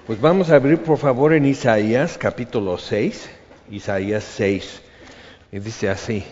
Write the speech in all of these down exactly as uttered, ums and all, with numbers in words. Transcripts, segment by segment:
Pues vamos a abrir por favor en Isaías capítulo seis, Isaías seis, y dice así: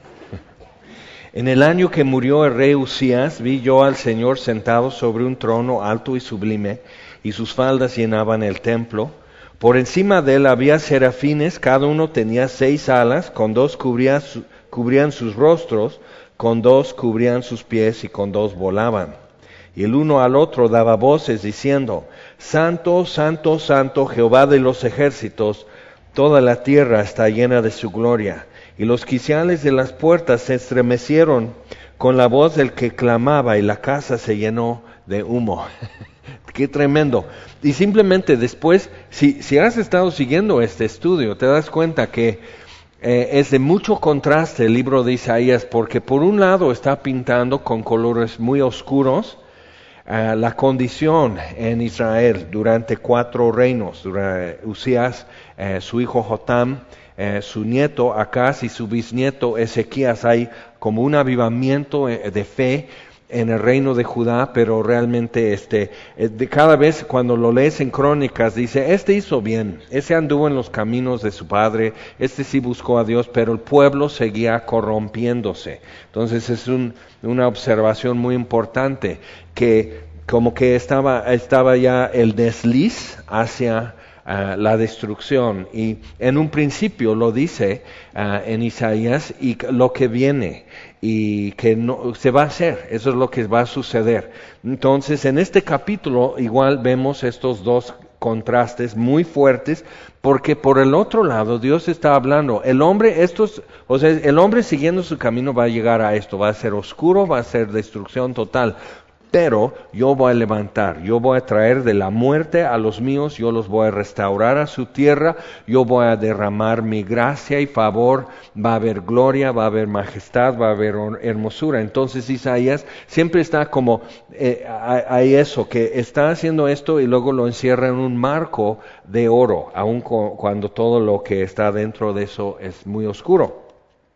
En el año que murió el rey Usías, vi yo al Señor sentado sobre un trono alto y sublime, y sus faldas llenaban el templo. Por encima de él había serafines, cada uno tenía seis alas, con dos cubría su, cubrían sus rostros, con dos cubrían sus pies y con dos volaban. Y el uno al otro daba voces diciendo: Santo, Santo, Santo, Jehová de los ejércitos, toda la tierra está llena de su gloria. Y los quiciales de las puertas se estremecieron con la voz del que clamaba, y la casa se llenó de humo. ¡Qué tremendo! Y simplemente después, si, si has estado siguiendo este estudio, te das cuenta que eh, es de mucho contraste el libro de Isaías, porque por un lado está pintando con colores muy oscuros Uh, la condición en Israel durante cuatro reinos, durante Usías, uh, su hijo Jotam, uh, su nieto Acaz y su bisnieto Ezequías. Hay como un avivamiento de fe en el reino de Judá, pero realmente este, de cada vez cuando lo lees en Crónicas dice: este hizo bien, ese anduvo en los caminos de su padre, este sí buscó a Dios, pero el pueblo seguía corrompiéndose. Entonces es un, una observación muy importante, que como que estaba, estaba ya el desliz hacia uh, la destrucción, y en un principio lo dice uh, en Isaías, y lo que viene y que no se va a hacer, eso es lo que va a suceder. Entonces en este capítulo igual vemos estos dos contrastes muy fuertes, porque por el otro lado Dios está hablando, el hombre, estos, o sea, el hombre siguiendo su camino va a llegar a esto, va a ser oscuro, va a ser destrucción total. Pero yo voy a levantar, yo voy a traer de la muerte a los míos, yo los voy a restaurar a su tierra, yo voy a derramar mi gracia y favor, va a haber gloria, va a haber majestad, va a haber hermosura. Entonces Isaías siempre está como, eh, hay eso, que está haciendo esto y luego lo encierra en un marco de oro, aun cuando todo lo que está dentro de eso es muy oscuro.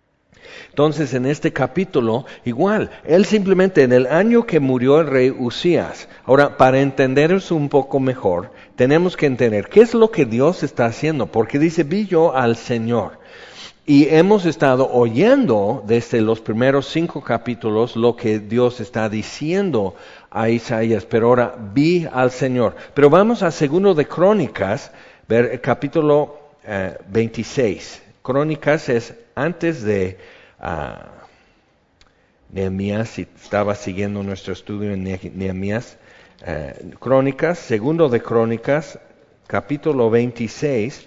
Entonces en este capítulo, igual, él simplemente en el año que murió el rey Usías. Ahora, para entender eso un poco mejor, tenemos que entender qué es lo que Dios está haciendo, porque dice: vi yo al Señor. Y hemos estado oyendo desde los primeros cinco capítulos lo que Dios está diciendo a Isaías, pero ahora vi al Señor. Pero vamos a Segundo de Crónicas, ver el capítulo eh, veintiséis. Crónicas es antes de Uh, Nehemías, si estaba siguiendo nuestro estudio en Nehemías. uh, Crónicas, Segundo de Crónicas, capítulo veintiséis,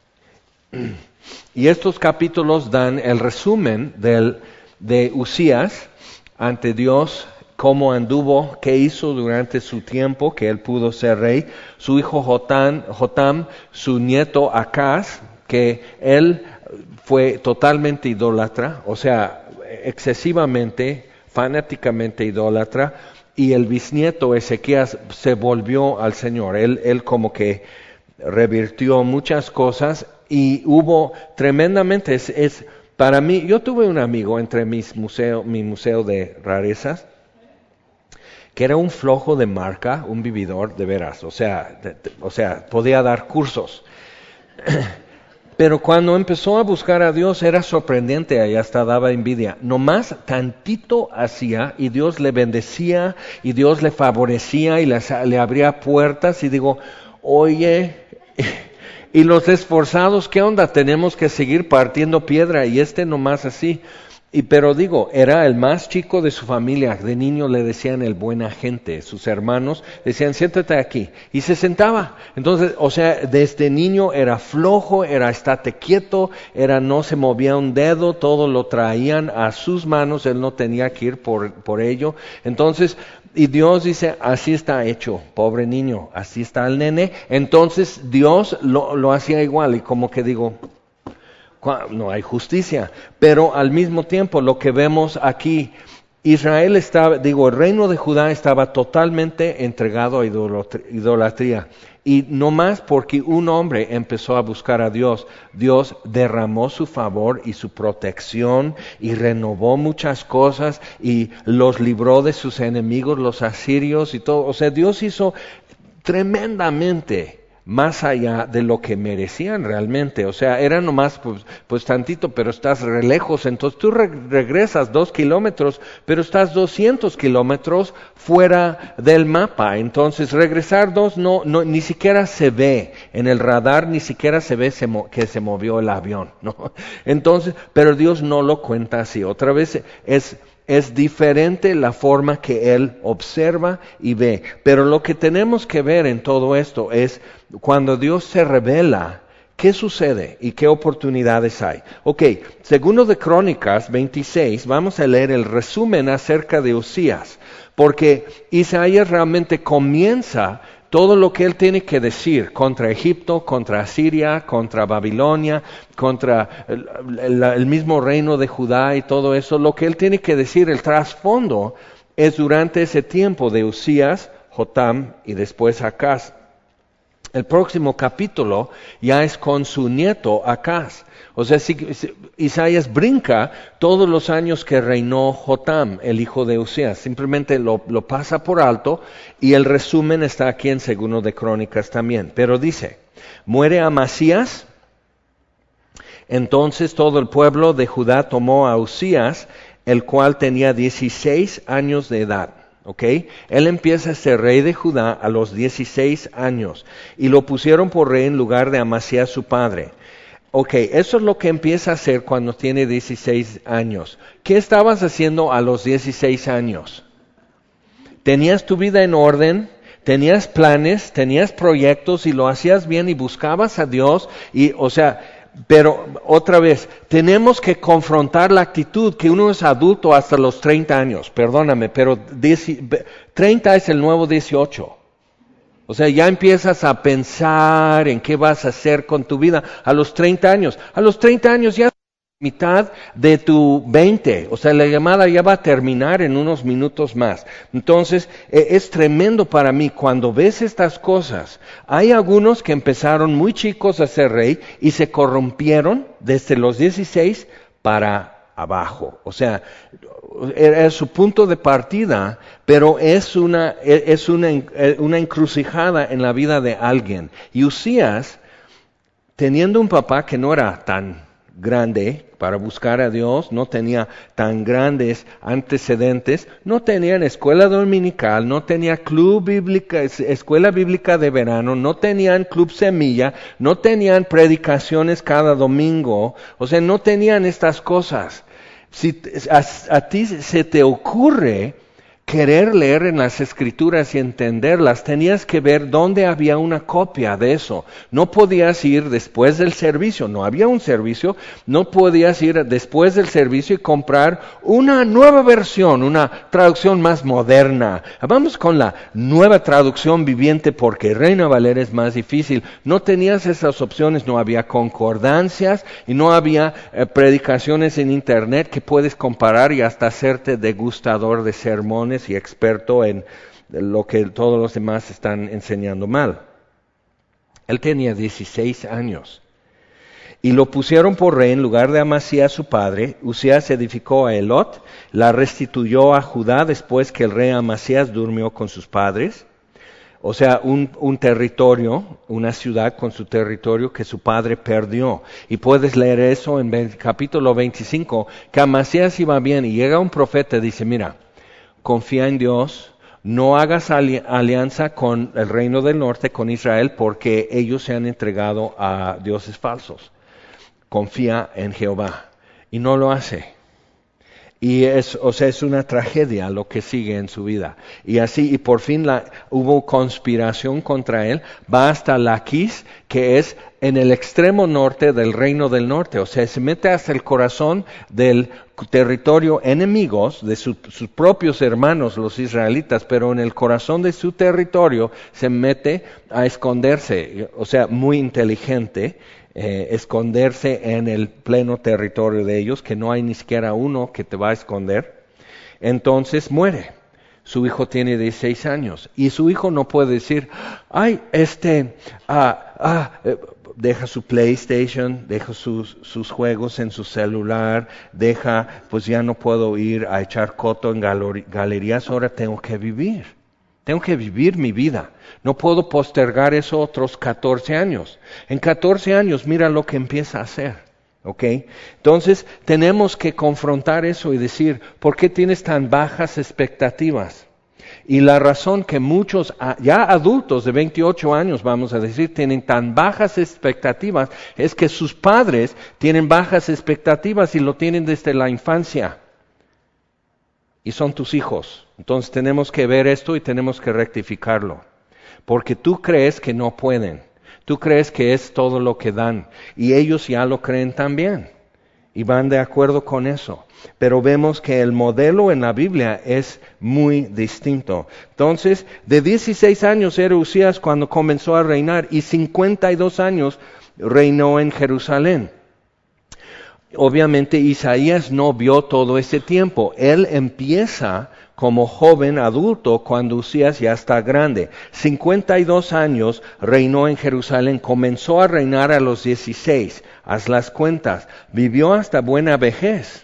y estos capítulos dan el resumen del, de Usías ante Dios, cómo anduvo, qué hizo durante su tiempo que él pudo ser rey, su hijo Jotam, Jotam su nieto Acaz, que él fue totalmente idólatra, o sea, excesivamente, fanáticamente idólatra, y el bisnieto Ezequías se volvió al Señor. Él, él como que revirtió muchas cosas, y hubo tremendamente, es, es para mí, yo tuve un amigo entre mis museo, mi museo de rarezas, que era un flojo de marca, un vividor de veras, o sea, de, de, o sea, podía dar cursos. Pero cuando empezó a buscar a Dios era sorprendente, ahí hasta daba envidia. Nomás tantito hacía y Dios le bendecía y Dios le favorecía y le, le abría puertas, y digo, oye, y los esforzados, ¿qué onda? Tenemos que seguir partiendo piedra, y este nomás así. Y pero digo, era el más chico de su familia, de niño le decían el buena gente, sus hermanos decían: siéntate aquí, y se sentaba. Entonces, o sea, desde niño era flojo, era estate quieto, era no se movía un dedo, todo lo traían a sus manos, él no tenía que ir por, por ello. Entonces, y Dios dice: así está hecho, pobre niño, así está el nene. Entonces Dios lo, lo hacía igual, y como que digo, no hay justicia, pero al mismo tiempo lo que vemos aquí, Israel estaba, digo, el reino de Judá estaba totalmente entregado a idolatría, y no más porque un hombre empezó a buscar a Dios, Dios derramó su favor y su protección y renovó muchas cosas y los libró de sus enemigos, los asirios y todo. O sea, Dios hizo tremendamente más allá de lo que merecían realmente. O sea, era nomás pues, pues tantito, pero estás re lejos. Entonces tú re regresas dos kilómetros, pero estás doscientos kilómetros fuera del mapa. Entonces regresar dos no, no, ni siquiera se ve en el radar, ni siquiera se ve se que se movió el avión, ¿no? Entonces, pero Dios no lo cuenta así. Otra vez es... Es diferente la forma que Él observa y ve. Pero lo que tenemos que ver en todo esto es cuando Dios se revela, ¿qué sucede y qué oportunidades hay? Ok, segundo de Crónicas veintiséis, vamos a leer el resumen acerca de Usías. Porque Isaías realmente comienza todo lo que él tiene que decir contra Egipto, contra Asiria, contra Babilonia, contra el, el, el mismo reino de Judá y todo eso, lo que él tiene que decir, el trasfondo, es durante ese tiempo de Usías, Jotam y después Acaz. El próximo capítulo ya es con su nieto Acaz. O sea, si, si, Isaías brinca todos los años que reinó Jotam, el hijo de Usías. Simplemente lo, lo pasa por alto y el resumen está aquí en Segundo de Crónicas también. Pero dice, muere Amasías, entonces todo el pueblo de Judá tomó a Usías, el cual tenía dieciséis años de edad. ¿Okay? Él empieza a ser rey de Judá a los dieciséis años y lo pusieron por rey en lugar de Amasías su padre. Ok, eso es lo que empieza a hacer cuando tiene dieciséis años. ¿Qué estabas haciendo a los dieciséis años? ¿Tenías tu vida en orden? ¿Tenías planes? ¿Tenías proyectos? Y lo hacías bien y buscabas a Dios. Y, o sea, pero otra vez, tenemos que confrontar la actitud que uno es adulto hasta los treinta años. Perdóname, pero treinta es el nuevo dieciocho. O sea, ya empiezas a pensar en qué vas a hacer con tu vida a los treinta años. A los treinta años ya es mitad de tu veinte. O sea, la llamada ya va a terminar en unos minutos más. Entonces, eh, es tremendo para mí cuando ves estas cosas. Hay algunos que empezaron muy chicos a ser rey y se corrompieron desde los dieciséis para abajo. O sea, era su punto de partida, pero es una, es una, una encrucijada en la vida de alguien. Y Usías, teniendo un papá que no era tan grande para buscar a Dios, no tenía tan grandes antecedentes, no tenía escuela dominical, no tenía club bíblica, escuela bíblica de verano, no tenían club semilla, no tenían predicaciones cada domingo, o sea, no tenían estas cosas. Si a, a ti se te ocurre querer leer en las Escrituras y entenderlas, tenías que ver dónde había una copia de eso. No podías ir después del servicio, no había un servicio, no podías ir después del servicio y comprar una nueva versión, una traducción más moderna. Vamos con la nueva traducción viviente porque Reina Valera es más difícil. No tenías esas opciones, no había concordancias y no había eh, predicaciones en internet que puedes comparar y hasta hacerte degustador de sermones y experto en lo que todos los demás están enseñando mal. Él tenía dieciséis años y lo pusieron por rey en lugar de Amasías su padre. Usías edificó a Elot, la restituyó a Judá después que el rey Amasías durmió con sus padres. O sea, un, un territorio, una ciudad con su territorio que su padre perdió. Y puedes leer eso en el capítulo veinticinco, que Amasías iba bien y llega un profeta y dice, mira, confía en Dios, no hagas ali- alianza con el reino del norte, con Israel, porque ellos se han entregado a dioses falsos. Confía en Jehová. Y no lo hace. Y es, o sea, es una tragedia lo que sigue en su vida. Y así, y por fin la, hubo conspiración contra él, va hasta Laquis, que es en el extremo norte del reino del norte. O sea, se mete hasta el corazón del territorio enemigos de su, sus propios hermanos, los israelitas, pero en el corazón de su territorio se mete a esconderse. O sea, muy inteligente. Eh, esconderse en el pleno territorio de ellos, que no hay ni siquiera uno que te va a esconder. Entonces muere. Su hijo tiene dieciséis años y su hijo no puede decir, ay, este, ah, ah, eh, deja su PlayStation, deja sus, sus juegos en su celular, deja, pues ya no puedo ir a echar coto en galer- galerías, ahora tengo que vivir. Tengo que vivir mi vida. No puedo postergar eso otros catorce años. En catorce años, mira lo que empieza a hacer. ¿Ok? Entonces, tenemos que confrontar eso y decir, ¿por qué tienes tan bajas expectativas? Y la razón que muchos, ya adultos de veintiocho años, vamos a decir, tienen tan bajas expectativas, es que sus padres tienen bajas expectativas y lo tienen desde la infancia. Y son tus hijos. Entonces tenemos que ver esto y tenemos que rectificarlo. Porque tú crees que no pueden. Tú crees que es todo lo que dan. Y ellos ya lo creen también. Y van de acuerdo con eso. Pero vemos que el modelo en la Biblia es muy distinto. Entonces, de dieciséis años era Usías cuando comenzó a reinar. Y cincuenta y dos años reinó en Jerusalén. Obviamente Isaías no vio todo ese tiempo. Él empieza como joven adulto cuando Usías ya está grande. cincuenta y dos años reinó en Jerusalén. Comenzó a reinar a los dieciséis. Haz las cuentas. Vivió hasta buena vejez.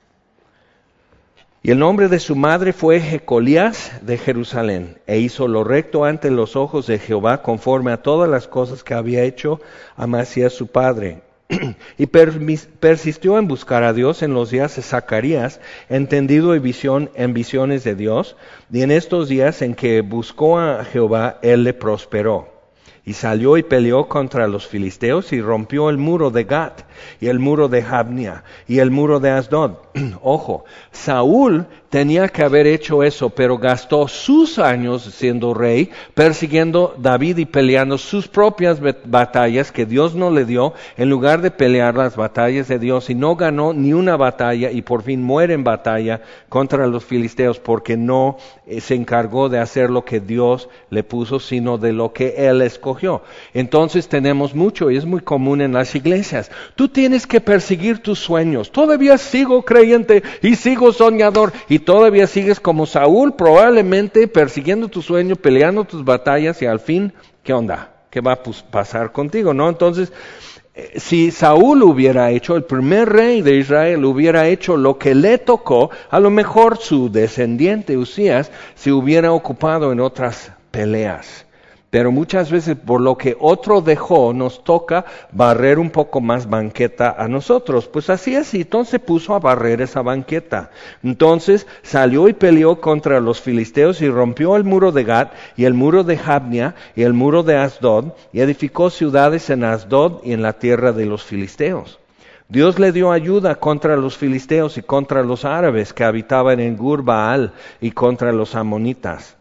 Y el nombre de su madre fue Jecolías de Jerusalén. E hizo lo recto ante los ojos de Jehová conforme a todas las cosas que había hecho Amasías su padre. Y persistió en buscar a Dios en los días de Zacarías, entendido y visión en visiones de Dios, y en estos días en que buscó a Jehová, él le prosperó. Y salió y peleó contra los filisteos y rompió el muro de Gat, y el muro de Jabnia, y el muro de Asdod. Ojo, Saúl tenía que haber hecho eso, pero gastó sus años siendo rey, persiguiendo a David y peleando sus propias batallas que Dios no le dio, en lugar de pelear las batallas de Dios, y no ganó ni una batalla, y por fin muere en batalla contra los filisteos, porque no eh, se encargó de hacer lo que Dios le puso, sino de lo que él escogió. Entonces tenemos mucho, y es muy común en las iglesias. Tú tienes que perseguir tus sueños. Todavía sigo creyente y sigo soñador, y todavía sigues como Saúl, probablemente persiguiendo tu sueño, peleando tus batallas, y al fin, ¿qué onda? ¿Qué va a pasar contigo? ¿No? Entonces, eh, si Saúl hubiera hecho, el primer rey de Israel hubiera hecho lo que le tocó, a lo mejor su descendiente Usías se hubiera ocupado en otras peleas. Pero muchas veces por lo que otro dejó, nos toca barrer un poco más banqueta a nosotros. Pues así es, y entonces se puso a barrer esa banqueta. Entonces salió y peleó contra los filisteos y rompió el muro de Gat y el muro de Jabnia y el muro de Asdod, y edificó ciudades en Asdod y en la tierra de los filisteos. Dios le dio ayuda contra los filisteos y contra los árabes que habitaban en Gur Baal y contra los amonitas.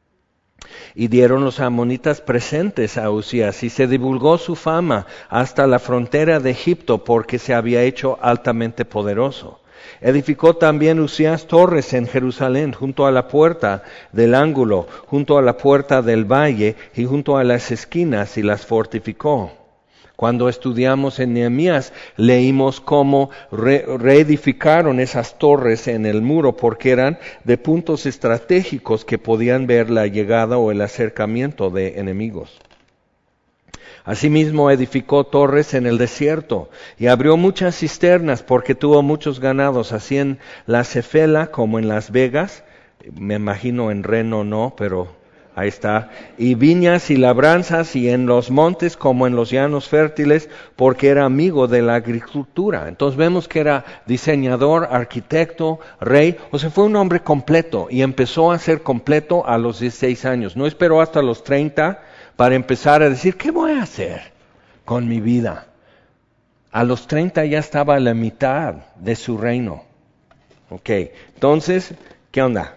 Y dieron los amonitas presentes a Usías, y se divulgó su fama hasta la frontera de Egipto, porque se había hecho altamente poderoso. Edificó también Usías torres en Jerusalén, junto a la puerta del ángulo, junto a la puerta del valle, y junto a las esquinas, y las fortificó. Cuando estudiamos en Nehemías, leímos cómo re- reedificaron esas torres en el muro, porque eran de puntos estratégicos que podían ver la llegada o el acercamiento de enemigos. Asimismo edificó torres en el desierto y abrió muchas cisternas porque tuvo muchos ganados, así en la Cefela como en Las Vegas, me imagino en Reno no, pero ahí está, y viñas y labranzas, y en los montes como en los llanos fértiles, porque era amigo de la agricultura. Entonces vemos que era diseñador, arquitecto, rey, o sea, fue un hombre completo, y empezó a ser completo a los dieciséis años. No esperó hasta los treinta para empezar a decir, ¿qué voy a hacer con mi vida? A los treinta ya estaba a la mitad de su reino. Ok, entonces, ¿qué onda?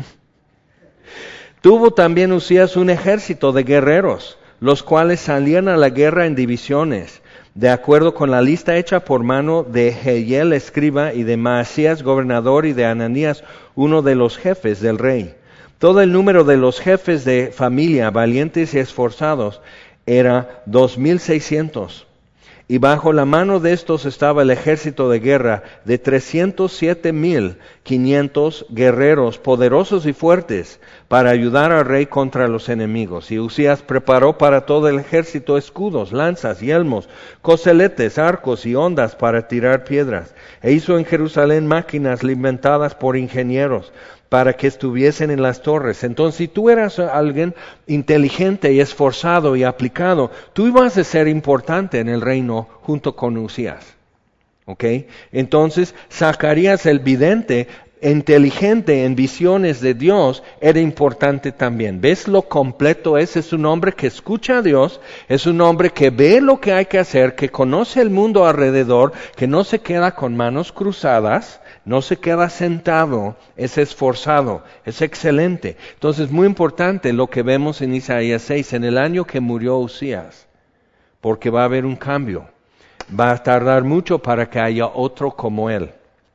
Tuvo también Usías un ejército de guerreros, los cuales salían a la guerra en divisiones, de acuerdo con la lista hecha por mano de Jehiel escriba y de Maasías gobernador y de Ananías, uno de los jefes del rey. Todo el número de los jefes de familia, valientes y esforzados, era dos mil seiscientos. Y bajo la mano de estos estaba el ejército de guerra de trescientos siete mil quinientos guerreros poderosos y fuertes para ayudar al rey contra los enemigos. Y Usías preparó para todo el ejército escudos, lanzas, yelmos, coseletes, arcos y hondas para tirar piedras. E hizo en Jerusalén máquinas inventadas por ingenieros. para que estuviesen en las torres. Entonces, si tú eras alguien inteligente y esforzado y aplicado, tú ibas a ser importante en el reino junto con Usías. ¿Ok? Entonces, Zacarías el vidente, inteligente en visiones de Dios, era importante también. ¿Ves lo completo es? Es un hombre que escucha a Dios, es un hombre que ve lo que hay que hacer, que conoce el mundo alrededor, que no se queda con manos cruzadas, no se queda sentado, es esforzado, es excelente. Entonces, muy importante lo que vemos en Isaías seis, en el año que murió Usías, porque va a haber un cambio. Va a tardar mucho para que haya otro como él.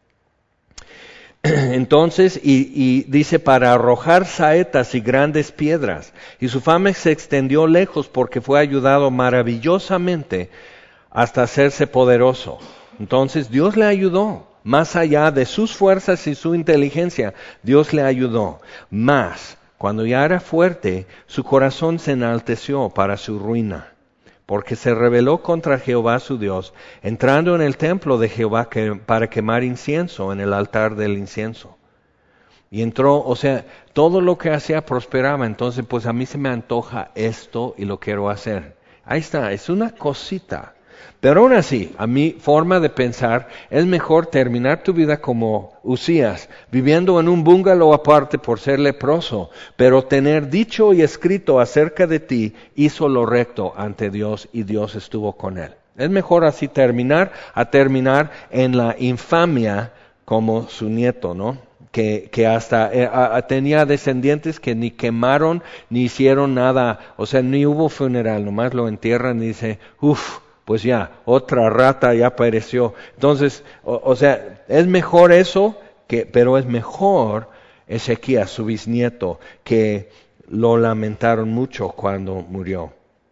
Entonces, y, y dice, para arrojar saetas y grandes piedras. Y su fama se extendió lejos porque fue ayudado maravillosamente hasta hacerse poderoso. Entonces, Dios le ayudó. Más allá de sus fuerzas y su inteligencia, Dios le ayudó. Mas, cuando ya era fuerte, su corazón se enalteció para su ruina. Porque se rebeló contra Jehová su Dios, entrando en el templo de Jehová que, para quemar incienso en el altar del incienso. Y entró, o sea, todo lo que hacía prosperaba, entonces pues a mí se me antoja esto y lo quiero hacer. Ahí está, es una cosita. Pero aún así, a mi forma de pensar, es mejor terminar tu vida como Usías, viviendo en un bungalow aparte por ser leproso, pero tener dicho y escrito acerca de ti, hizo lo recto ante Dios y Dios estuvo con él. Es mejor así terminar, a terminar en la infamia como su nieto, ¿no? Que, que hasta eh, a, tenía descendientes que ni quemaron, ni hicieron nada, o sea, ni hubo funeral, nomás lo entierran y dice, uff, pues ya, otra rata ya apareció. Entonces, o, o sea, es mejor eso, que, pero es mejor Ezequías, su bisnieto, que lo lamentaron mucho cuando murió.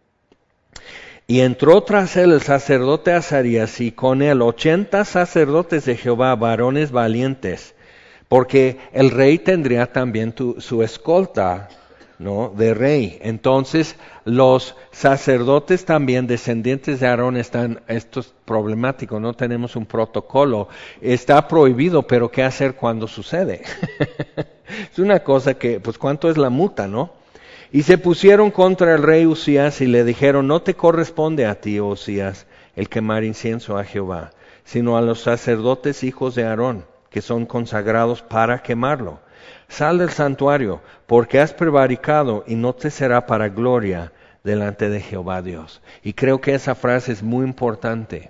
Y entró tras él el sacerdote Azarías y con él ochenta sacerdotes de Jehová, varones valientes, porque el rey tendría también tu, su escolta, ¿no? De rey. Entonces, los sacerdotes también, descendientes de Aarón, están, esto es problemático, no tenemos un protocolo, está prohibido, pero ¿qué hacer cuando sucede? Es una cosa que, pues, ¿cuánto es la multa, no? Y se pusieron contra el rey Usías y le dijeron, no te corresponde a ti, Usías, el quemar incienso a Jehová, sino a los sacerdotes hijos de Aarón, que son consagrados para quemarlo. Sal del santuario, porque has prevaricado y no te será para gloria delante de Jehová Dios. Y creo que esa frase es muy importante.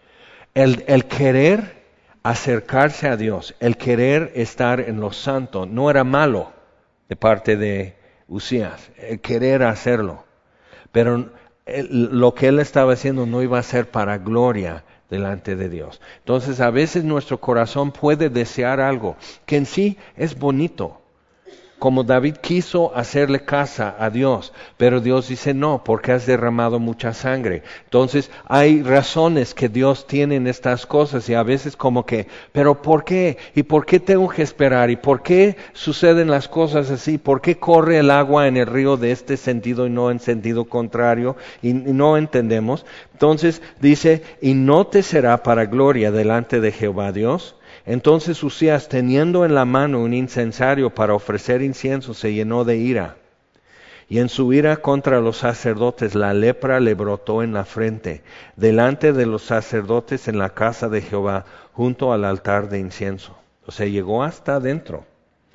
El, el querer acercarse a Dios, el querer estar en lo santo, no era malo de parte de Usías, el querer hacerlo. Pero el, lo que él estaba haciendo no iba a ser para gloria delante de Dios. Entonces, a veces nuestro corazón puede desear algo que en sí es bonito, como David quiso hacerle casa a Dios, pero Dios dice no, porque has derramado mucha sangre. Entonces, hay razones que Dios tiene en estas cosas y a veces como que, pero ¿por qué? ¿Y por qué tengo que esperar? ¿Y por qué suceden las cosas así? ¿Por qué corre el agua en el río de este sentido y no en sentido contrario? Y, y no entendemos. Entonces dice, y no te será para gloria delante de Jehová Dios. Entonces Usías, teniendo en la mano un incensario para ofrecer incienso, se llenó de ira. Y en su ira contra los sacerdotes, la lepra le brotó en la frente, delante de los sacerdotes en la casa de Jehová, junto al altar de incienso. O sea, llegó hasta adentro.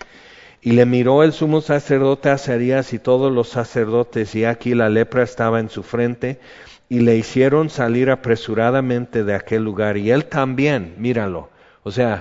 Y le miró el sumo sacerdote Azarías y todos los sacerdotes, y aquí la lepra estaba en su frente, y le hicieron salir apresuradamente de aquel lugar. Y él también, míralo, o sea,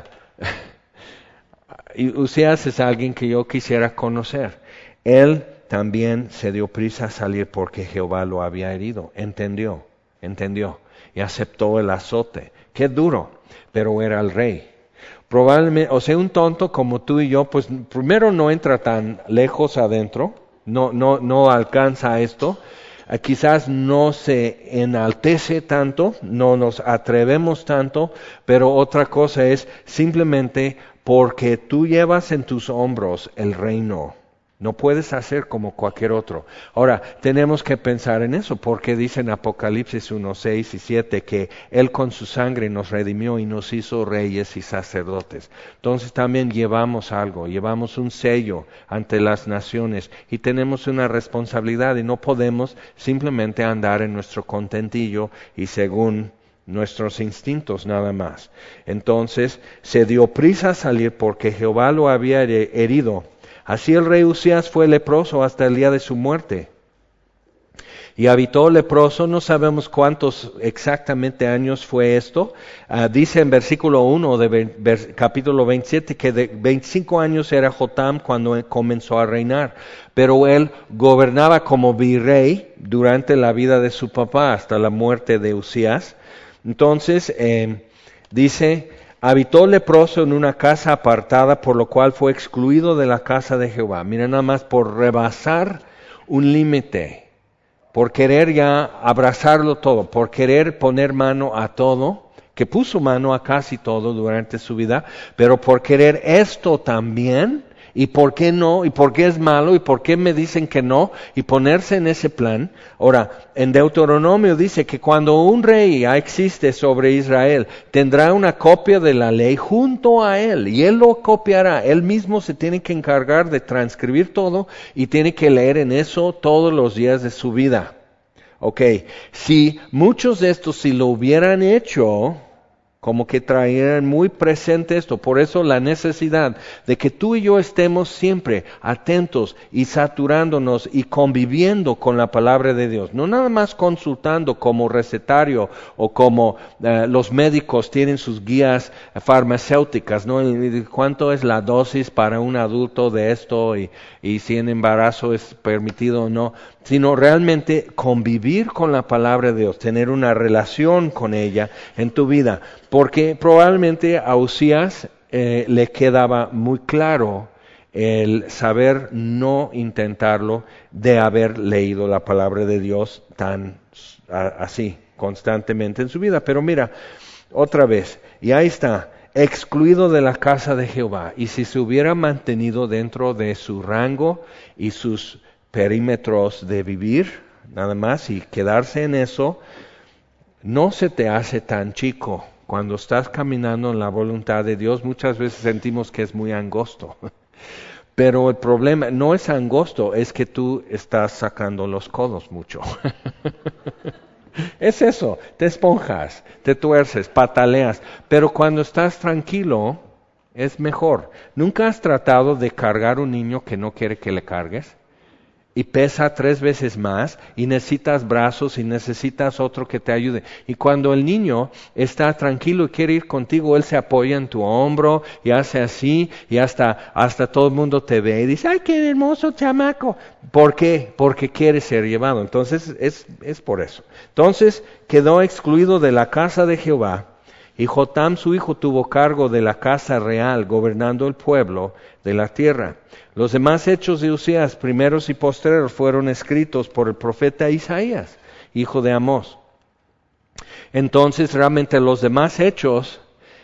Usías es alguien que yo quisiera conocer. Él también se dio prisa a salir porque Jehová lo había herido. Entendió, entendió. Y aceptó el azote. Qué duro, pero era el rey. Probablemente, o sea, un tonto como tú y yo, pues primero no entra tan lejos adentro, no, no, no alcanza esto. Quizás no se enaltece tanto, no nos atrevemos tanto, pero otra cosa es simplemente porque tú llevas en tus hombros el reino. No puedes hacer como cualquier otro. Ahora, tenemos que pensar en eso, porque dice en Apocalipsis uno, seis y siete que Él con su sangre nos redimió y nos hizo reyes y sacerdotes. Entonces también llevamos algo, llevamos un sello ante las naciones y tenemos una responsabilidad y no podemos simplemente andar en nuestro contentillo y según nuestros instintos nada más. Entonces se dio prisa a salir porque Jehová lo había herido. Así el rey Usías fue leproso hasta el día de su muerte. Y habitó leproso, no sabemos cuántos exactamente años fue esto. Uh, dice en versículo uno de ve, vers, capítulo veintisiete que de veinticinco años era Jotam cuando comenzó a reinar. Pero él gobernaba como virrey durante la vida de su papá hasta la muerte de Usías. Entonces, eh, dice... Habitó leproso en una casa apartada, por lo cual fue excluido de la casa de Jehová. Mira, nada más por rebasar un límite, por querer ya abrazarlo todo, por querer poner mano a todo, que puso mano a casi todo durante su vida, pero por querer esto también, y por qué no, y por qué es malo, y por qué me dicen que no, y ponerse en ese plan. Ahora, en Deuteronomio dice que cuando un rey existe sobre Israel, tendrá una copia de la ley junto a él, y él lo copiará. Él mismo se tiene que encargar de transcribir todo, y tiene que leer en eso todos los días de su vida. Ok, si muchos de estos, si lo hubieran hecho, como que traían muy presente esto. Por eso la necesidad de que tú y yo estemos siempre atentos y saturándonos y conviviendo con la palabra de Dios. No nada más consultando como recetario o como uh, los médicos tienen sus guías farmacéuticas, ¿no? Y cuánto es la dosis para un adulto de esto y, y si en embarazo es permitido o no. Sino realmente convivir con la palabra de Dios, tener una relación con ella en tu vida. Porque probablemente a Usías eh, le quedaba muy claro el saber no intentarlo de haber leído la palabra de Dios tan a, así, constantemente en su vida. Pero mira, otra vez, y ahí está, excluido de la casa de Jehová. Y si se hubiera mantenido dentro de su rango y sus perímetros de vivir, nada más, y quedarse en eso, no se te hace tan chico. Cuando estás caminando en la voluntad de Dios, muchas veces sentimos que es muy angosto. Pero el problema no es angosto, es que tú estás sacando los codos mucho. Es eso, te esponjas, te tuerces, pataleas. Pero cuando estás tranquilo, es mejor. ¿Nunca has tratado de cargar un niño que no quiere que le cargues? Y pesa tres veces más, y necesitas brazos, y necesitas otro que te ayude. Y cuando el niño está tranquilo y quiere ir contigo, él se apoya en tu hombro, y hace así, y hasta, hasta todo el mundo te ve, y dice, ¡ay, qué hermoso chamaco! ¿Por qué? Porque quiere ser llevado. Entonces, es, es por eso. Entonces, quedó excluido de la casa de Jehová, y Jotam su hijo tuvo cargo de la casa real, gobernando el pueblo de la tierra. Los demás hechos de Usías, primeros y postreros, fueron escritos por el profeta Isaías, hijo de Amós. Entonces, realmente los demás hechos,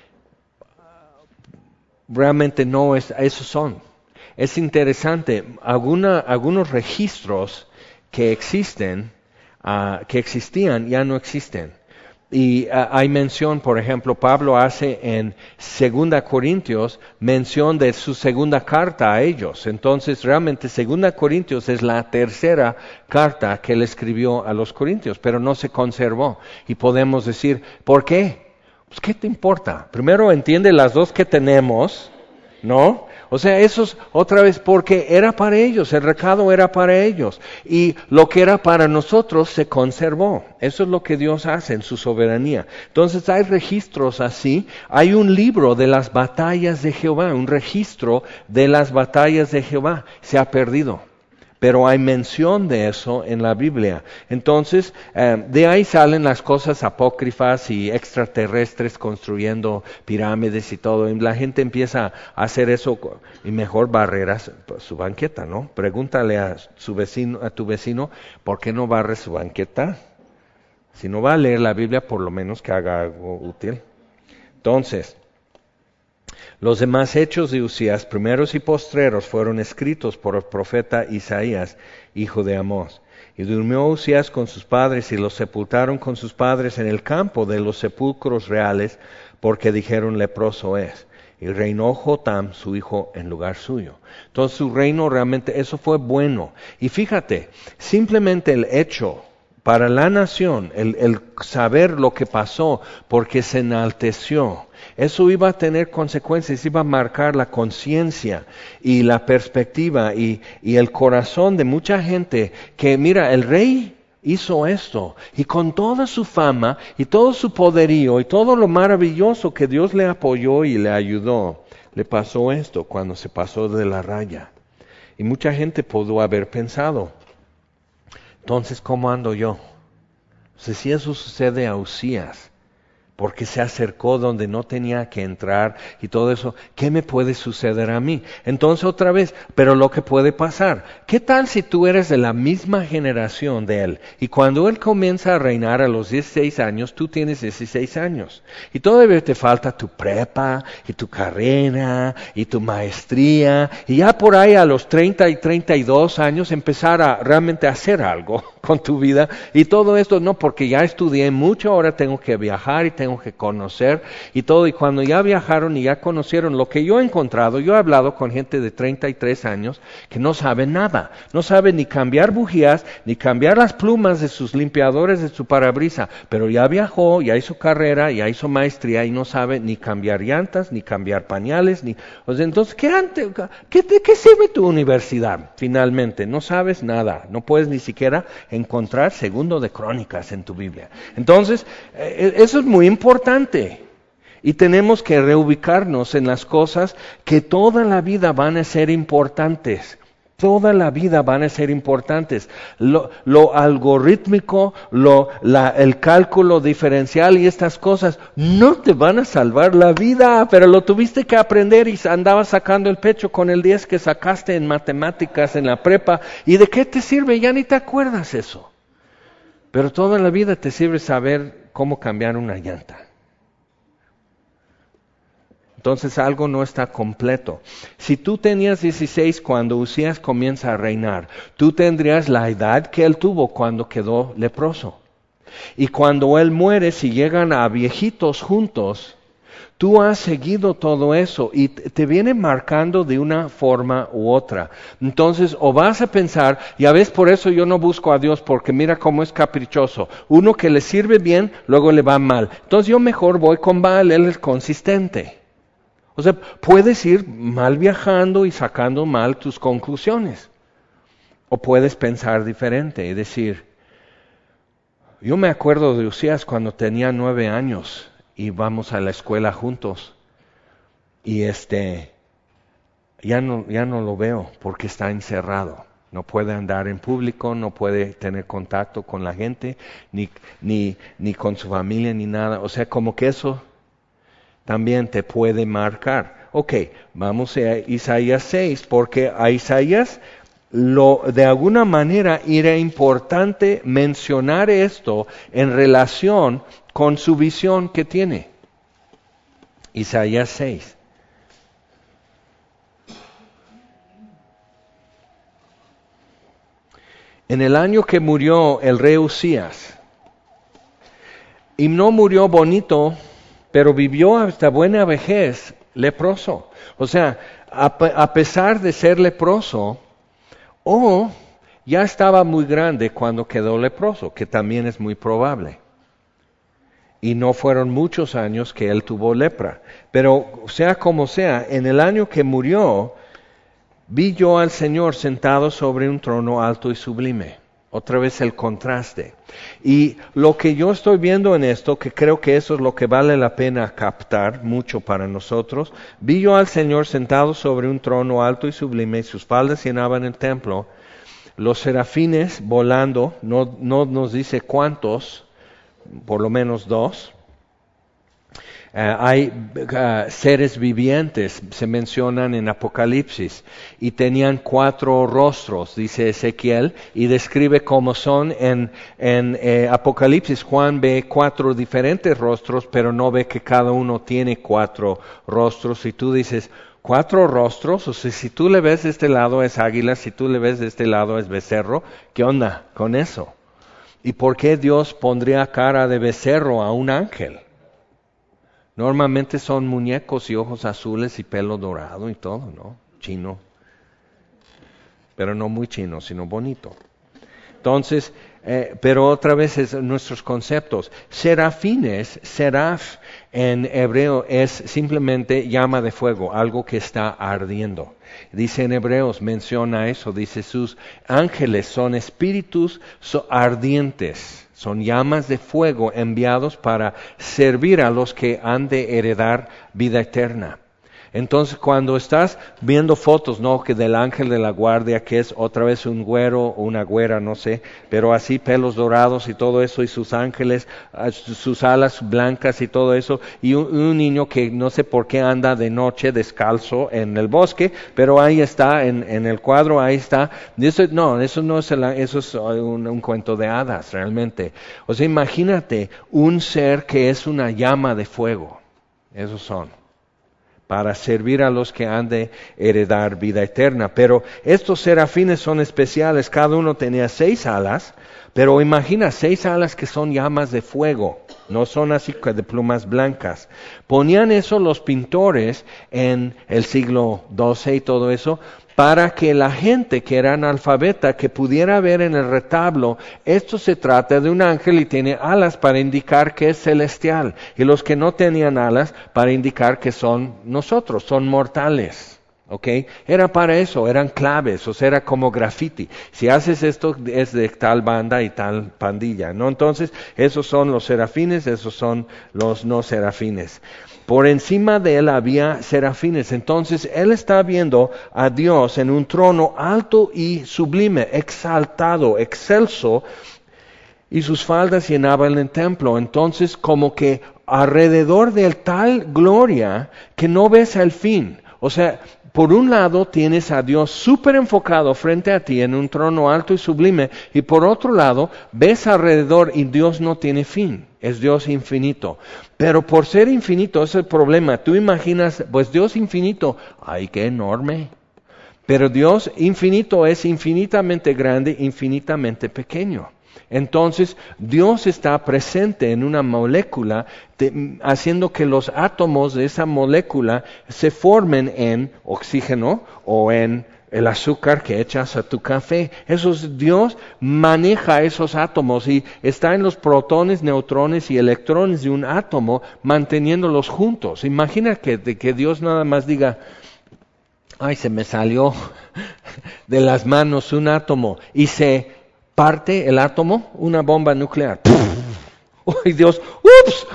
realmente no es, esos son. Es interesante, alguna, algunos registros que existen, uh, que existían, ya no existen. Y uh, hay mención, por ejemplo, Pablo hace en Segunda Corintios mención de su segunda carta a ellos. Entonces, realmente Segunda Corintios es la tercera carta que él escribió a los corintios, pero no se conservó. Y podemos decir, ¿por qué? Pues, ¿qué te importa? Primero entiende las dos que tenemos, ¿no? O sea, eso es otra vez porque era para ellos, el recado era para ellos. Y lo que era para nosotros se conservó. Eso es lo que Dios hace en su soberanía. Entonces hay registros así. Hay un libro de las batallas de Jehová, un registro de las batallas de Jehová. Se ha perdido. Pero hay mención de eso en la Biblia. Entonces, eh, de ahí salen las cosas apócrifas y extraterrestres construyendo pirámides y todo. Y la gente empieza a hacer eso y mejor barreras su banqueta, ¿no? Pregúntale a su vecino, a tu vecino, ¿por qué no barre su banqueta? Si no va a leer la Biblia, por lo menos que haga algo útil. Entonces, Los demás hechos de Usías, primeros y postreros, fueron escritos por el profeta Isaías, hijo de Amós. Y durmió Usías con sus padres y los sepultaron con sus padres en el campo de los sepulcros reales, porque dijeron leproso es. Y reinó Jotam, su hijo, en lugar suyo. Entonces su reino realmente, eso fue bueno. Y fíjate, simplemente el hecho para la nación, el, el saber lo que pasó, porque se enalteció, eso iba a tener consecuencias, iba a marcar la conciencia y la perspectiva y, y el corazón de mucha gente que, mira, el rey hizo esto y con toda su fama y todo su poderío y todo lo maravilloso que Dios le apoyó y le ayudó, le pasó esto cuando se pasó de la raya. Y mucha gente pudo haber pensado, entonces, ¿cómo ando yo? O sea, si eso sucede a Usías, porque se acercó donde no tenía que entrar y todo eso, ¿qué me puede suceder a mí? Entonces otra vez, pero lo que puede pasar, ¿qué tal si tú eres de la misma generación de él? Y cuando él comienza a reinar a los dieciséis años, tú tienes dieciséis años. Y todavía te falta tu prepa, y tu carrera, y tu maestría, y ya por ahí a los treinta y treinta y dos años empezar a realmente hacer algo con tu vida. Y todo esto, no, porque ya estudié mucho, ahora tengo que viajar y tengo que conocer y todo, y cuando ya viajaron y ya conocieron lo que yo he encontrado, yo he hablado con gente de treinta y tres años que no saben nada, no saben ni cambiar bujías, ni cambiar las plumas de sus limpiadores de su parabrisa, pero ya viajó, ya hizo carrera, ya hizo maestría y no sabe ni cambiar llantas, ni cambiar pañales, ni, o sea, entonces, ¿qué, ante, qué, ¿de qué sirve tu universidad? Finalmente, no sabes nada, no puedes ni siquiera encontrar segundo de Crónicas en tu Biblia. Entonces, eh, eso es muy importante y tenemos que reubicarnos en las cosas que toda la vida van a ser importantes. Toda la vida van a ser importantes. Lo, lo algorítmico, lo, la, el cálculo diferencial y estas cosas no te van a salvar la vida, pero lo tuviste que aprender y andabas sacando el pecho con el diez que sacaste en matemáticas en la prepa. ¿Y de qué te sirve? Ya ni te acuerdas eso. Pero toda la vida te sirve saber cómo cambiar una llanta. Entonces algo no está completo. Si tú tenías dieciséis cuando Usías comienza a reinar, tú tendrías la edad que él tuvo cuando quedó leproso. Y cuando él muere, si llegan a viejitos juntos, tú has seguido todo eso y te viene marcando de una forma u otra. Entonces, o vas a pensar, ya ves, por eso yo no busco a Dios, porque mira cómo es caprichoso. Uno que le sirve bien, luego le va mal. Entonces yo mejor voy con Baal, él es consistente. O sea, puedes ir mal viajando y sacando mal tus conclusiones. O puedes pensar diferente y decir, yo me acuerdo de Usías cuando tenía nueve años y vamos a la escuela juntos. Y este, ya no, ya no lo veo porque está encerrado. No puede andar en público, no puede tener contacto con la gente, ni, ni, ni con su familia, ni nada. O sea, como que eso también te puede marcar. Ok, vamos a Isaías seis, porque a Isaías lo, de alguna manera era importante mencionar esto en relación con su visión que tiene. Isaías seis. En el año que murió el rey Usías, y no murió bonito, pero vivió hasta buena vejez leproso. O sea, a, a pesar de ser leproso, o ya estaba muy grande cuando quedó leproso, que también es muy probable. Y no fueron muchos años que él tuvo lepra. Pero sea como sea, en el año que murió, vi yo al Señor sentado sobre un trono alto y sublime. Otra vez el contraste. Y lo que yo estoy viendo en esto, que creo que eso es lo que vale la pena captar mucho para nosotros, vi yo al Señor sentado sobre un trono alto y sublime, y sus faldas llenaban el templo, los serafines volando, no, no nos dice cuántos, por lo menos dos, Uh, hay uh, seres vivientes, se mencionan en Apocalipsis, y tenían cuatro rostros, dice Ezequiel, y describe cómo son en, en eh, Apocalipsis. Juan ve cuatro diferentes rostros, pero no ve que cada uno tiene cuatro rostros, y tú dices, ¿cuatro rostros? O sea, si tú le ves de este lado es águila, si tú le ves de este lado es becerro, ¿qué onda con eso? ¿Y por qué Dios pondría cara de becerro a un ángel? Normalmente son muñecos y ojos azules y pelo dorado y todo, ¿no? Chino. Pero no muy chino, sino bonito. Entonces, eh, pero otra vez es nuestros conceptos. Serafines, seraf en hebreo es simplemente llama de fuego, algo que está ardiendo. Dice en Hebreos, menciona eso, dice sus ángeles son espíritus so ardientes. Son llamas de fuego enviados para servir a los que han de heredar vida eterna. Entonces, cuando estás viendo fotos, ¿no? Que del ángel de la guardia, que es otra vez un güero o una güera, no sé, pero así pelos dorados y todo eso, y sus ángeles, sus alas blancas y todo eso, y un, un niño que no sé por qué anda de noche descalzo en el bosque, pero ahí está, en, en el cuadro, ahí está. Eso, no, eso no es, el, eso es un, un cuento de hadas, realmente. O sea, imagínate un ser que es una llama de fuego. Esos son. Para servir a los que han de heredar vida eterna. Pero estos serafines son especiales, cada uno tenía seis alas, pero imagina, seis alas que son llamas de fuego, no son así de plumas blancas. Ponían eso los pintores en el siglo doce y todo eso, para que la gente que era analfabeta, que pudiera ver en el retablo, esto se trata de un ángel y tiene alas para indicar que es celestial, y los que no tenían alas para indicar que son nosotros, son mortales. ¿Ok? Era para eso, eran claves, o sea, era como graffiti. Si haces esto es de tal banda y tal pandilla, ¿no? Entonces, esos son los serafines, esos son los no serafines. Por encima de él había serafines. Entonces, él está viendo a Dios en un trono alto y sublime, exaltado, excelso, y sus faldas llenaban el templo. Entonces, como que alrededor de tal gloria que no ves el fin. O sea, por un lado tienes a Dios súper enfocado frente a ti en un trono alto y sublime, y por otro lado ves alrededor y Dios no tiene fin, es Dios infinito. Pero por ser infinito es el problema. Tú imaginas, pues Dios infinito, ¡ay, qué enorme! Pero Dios infinito es infinitamente grande, infinitamente pequeño. Entonces, Dios está presente en una molécula, de, haciendo que los átomos de esa molécula se formen en oxígeno o en el azúcar que echas a tu café. Eso es, Dios maneja esos átomos y está en los protones, neutrones y electrones de un átomo, manteniéndolos juntos. Imagina que, de, que Dios nada más diga, ay, se me salió de las manos un átomo y se parte el átomo, una bomba nuclear. ¡Ay, Dios! ¡Ups!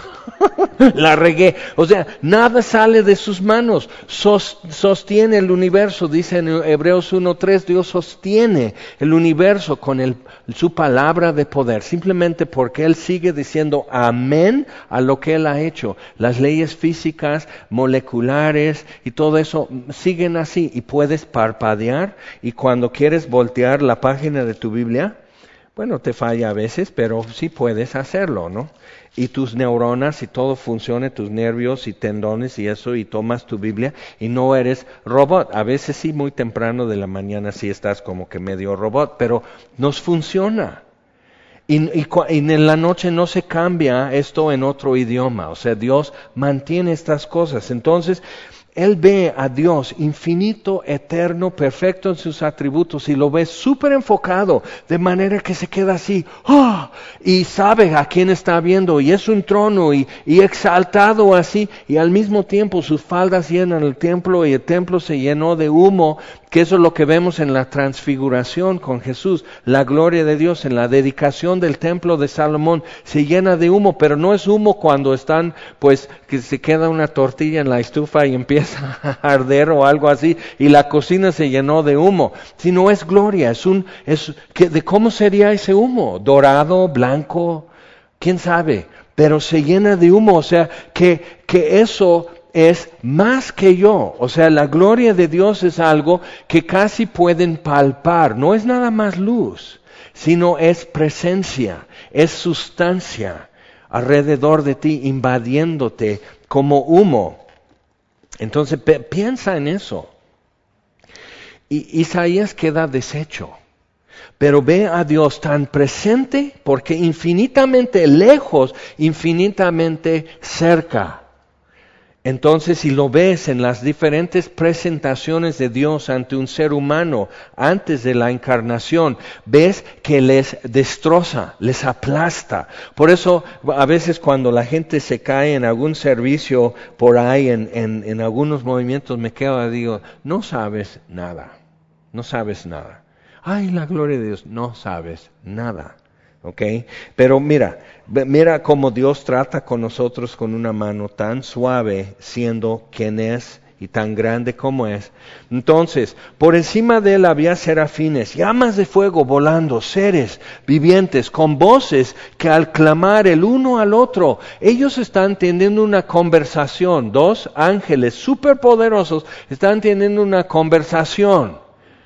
La regué. O sea, nada sale de sus manos. Sos, sostiene el universo, dice en Hebreos uno tres, Dios sostiene el universo con el, su palabra de poder, simplemente porque Él sigue diciendo amén a lo que Él ha hecho. Las leyes físicas, moleculares y todo eso siguen así, y puedes parpadear, y cuando quieres voltear la página de tu Biblia, bueno, te falla a veces, pero sí puedes hacerlo, ¿no? Y tus neuronas y todo funciona, tus nervios y tendones y eso, y tomas tu Biblia y no eres robot. A veces sí, muy temprano de la mañana sí estás como que medio robot, pero nos funciona. Y, y, y en la noche no se cambia esto en otro idioma, o sea, Dios mantiene estas cosas. Entonces, Él ve a Dios infinito, eterno, perfecto en sus atributos, y lo ve súper enfocado, de manera que se queda así, ¡oh! Y sabe a quién está viendo, y es un trono, y, y exaltado así, y al mismo tiempo sus faldas llenan el templo, y el templo se llenó de humo, que eso es lo que vemos en la transfiguración con Jesús, la gloria de Dios, en la dedicación del templo de Salomón, se llena de humo, pero no es humo cuando están, pues, que se queda una tortilla en la estufa y empieza a arder o algo así, y la cocina se llenó de humo, sino es gloria, es un, es, que, ¿de cómo sería ese humo? ¿Dorado, blanco? ¿Quién sabe? pero se llena de humo, o sea, que, que eso es más que yo. O sea, la gloria de Dios es algo que casi pueden palpar, no es nada más luz, sino es presencia, es sustancia alrededor de ti, invadiéndote como humo. Entonces, pe- piensa en eso. Y Isaías queda deshecho, pero ve a Dios tan presente, porque infinitamente lejos, infinitamente cerca. Entonces, si lo ves en las diferentes presentaciones de Dios ante un ser humano antes de la encarnación, ves que les destroza, les aplasta. Por eso, a veces cuando la gente se cae en algún servicio por ahí, en, en, en algunos movimientos, me quedo y digo, no sabes nada, no sabes nada. Ay, la gloria de Dios, no sabes nada. ¿Ok? Pero mira, mira cómo Dios trata con nosotros con una mano tan suave, siendo quien es y tan grande como es. Entonces, por encima de él había serafines, llamas de fuego volando, seres vivientes, con voces que al clamar el uno al otro, ellos están teniendo una conversación. Dos ángeles superpoderosos están teniendo una conversación.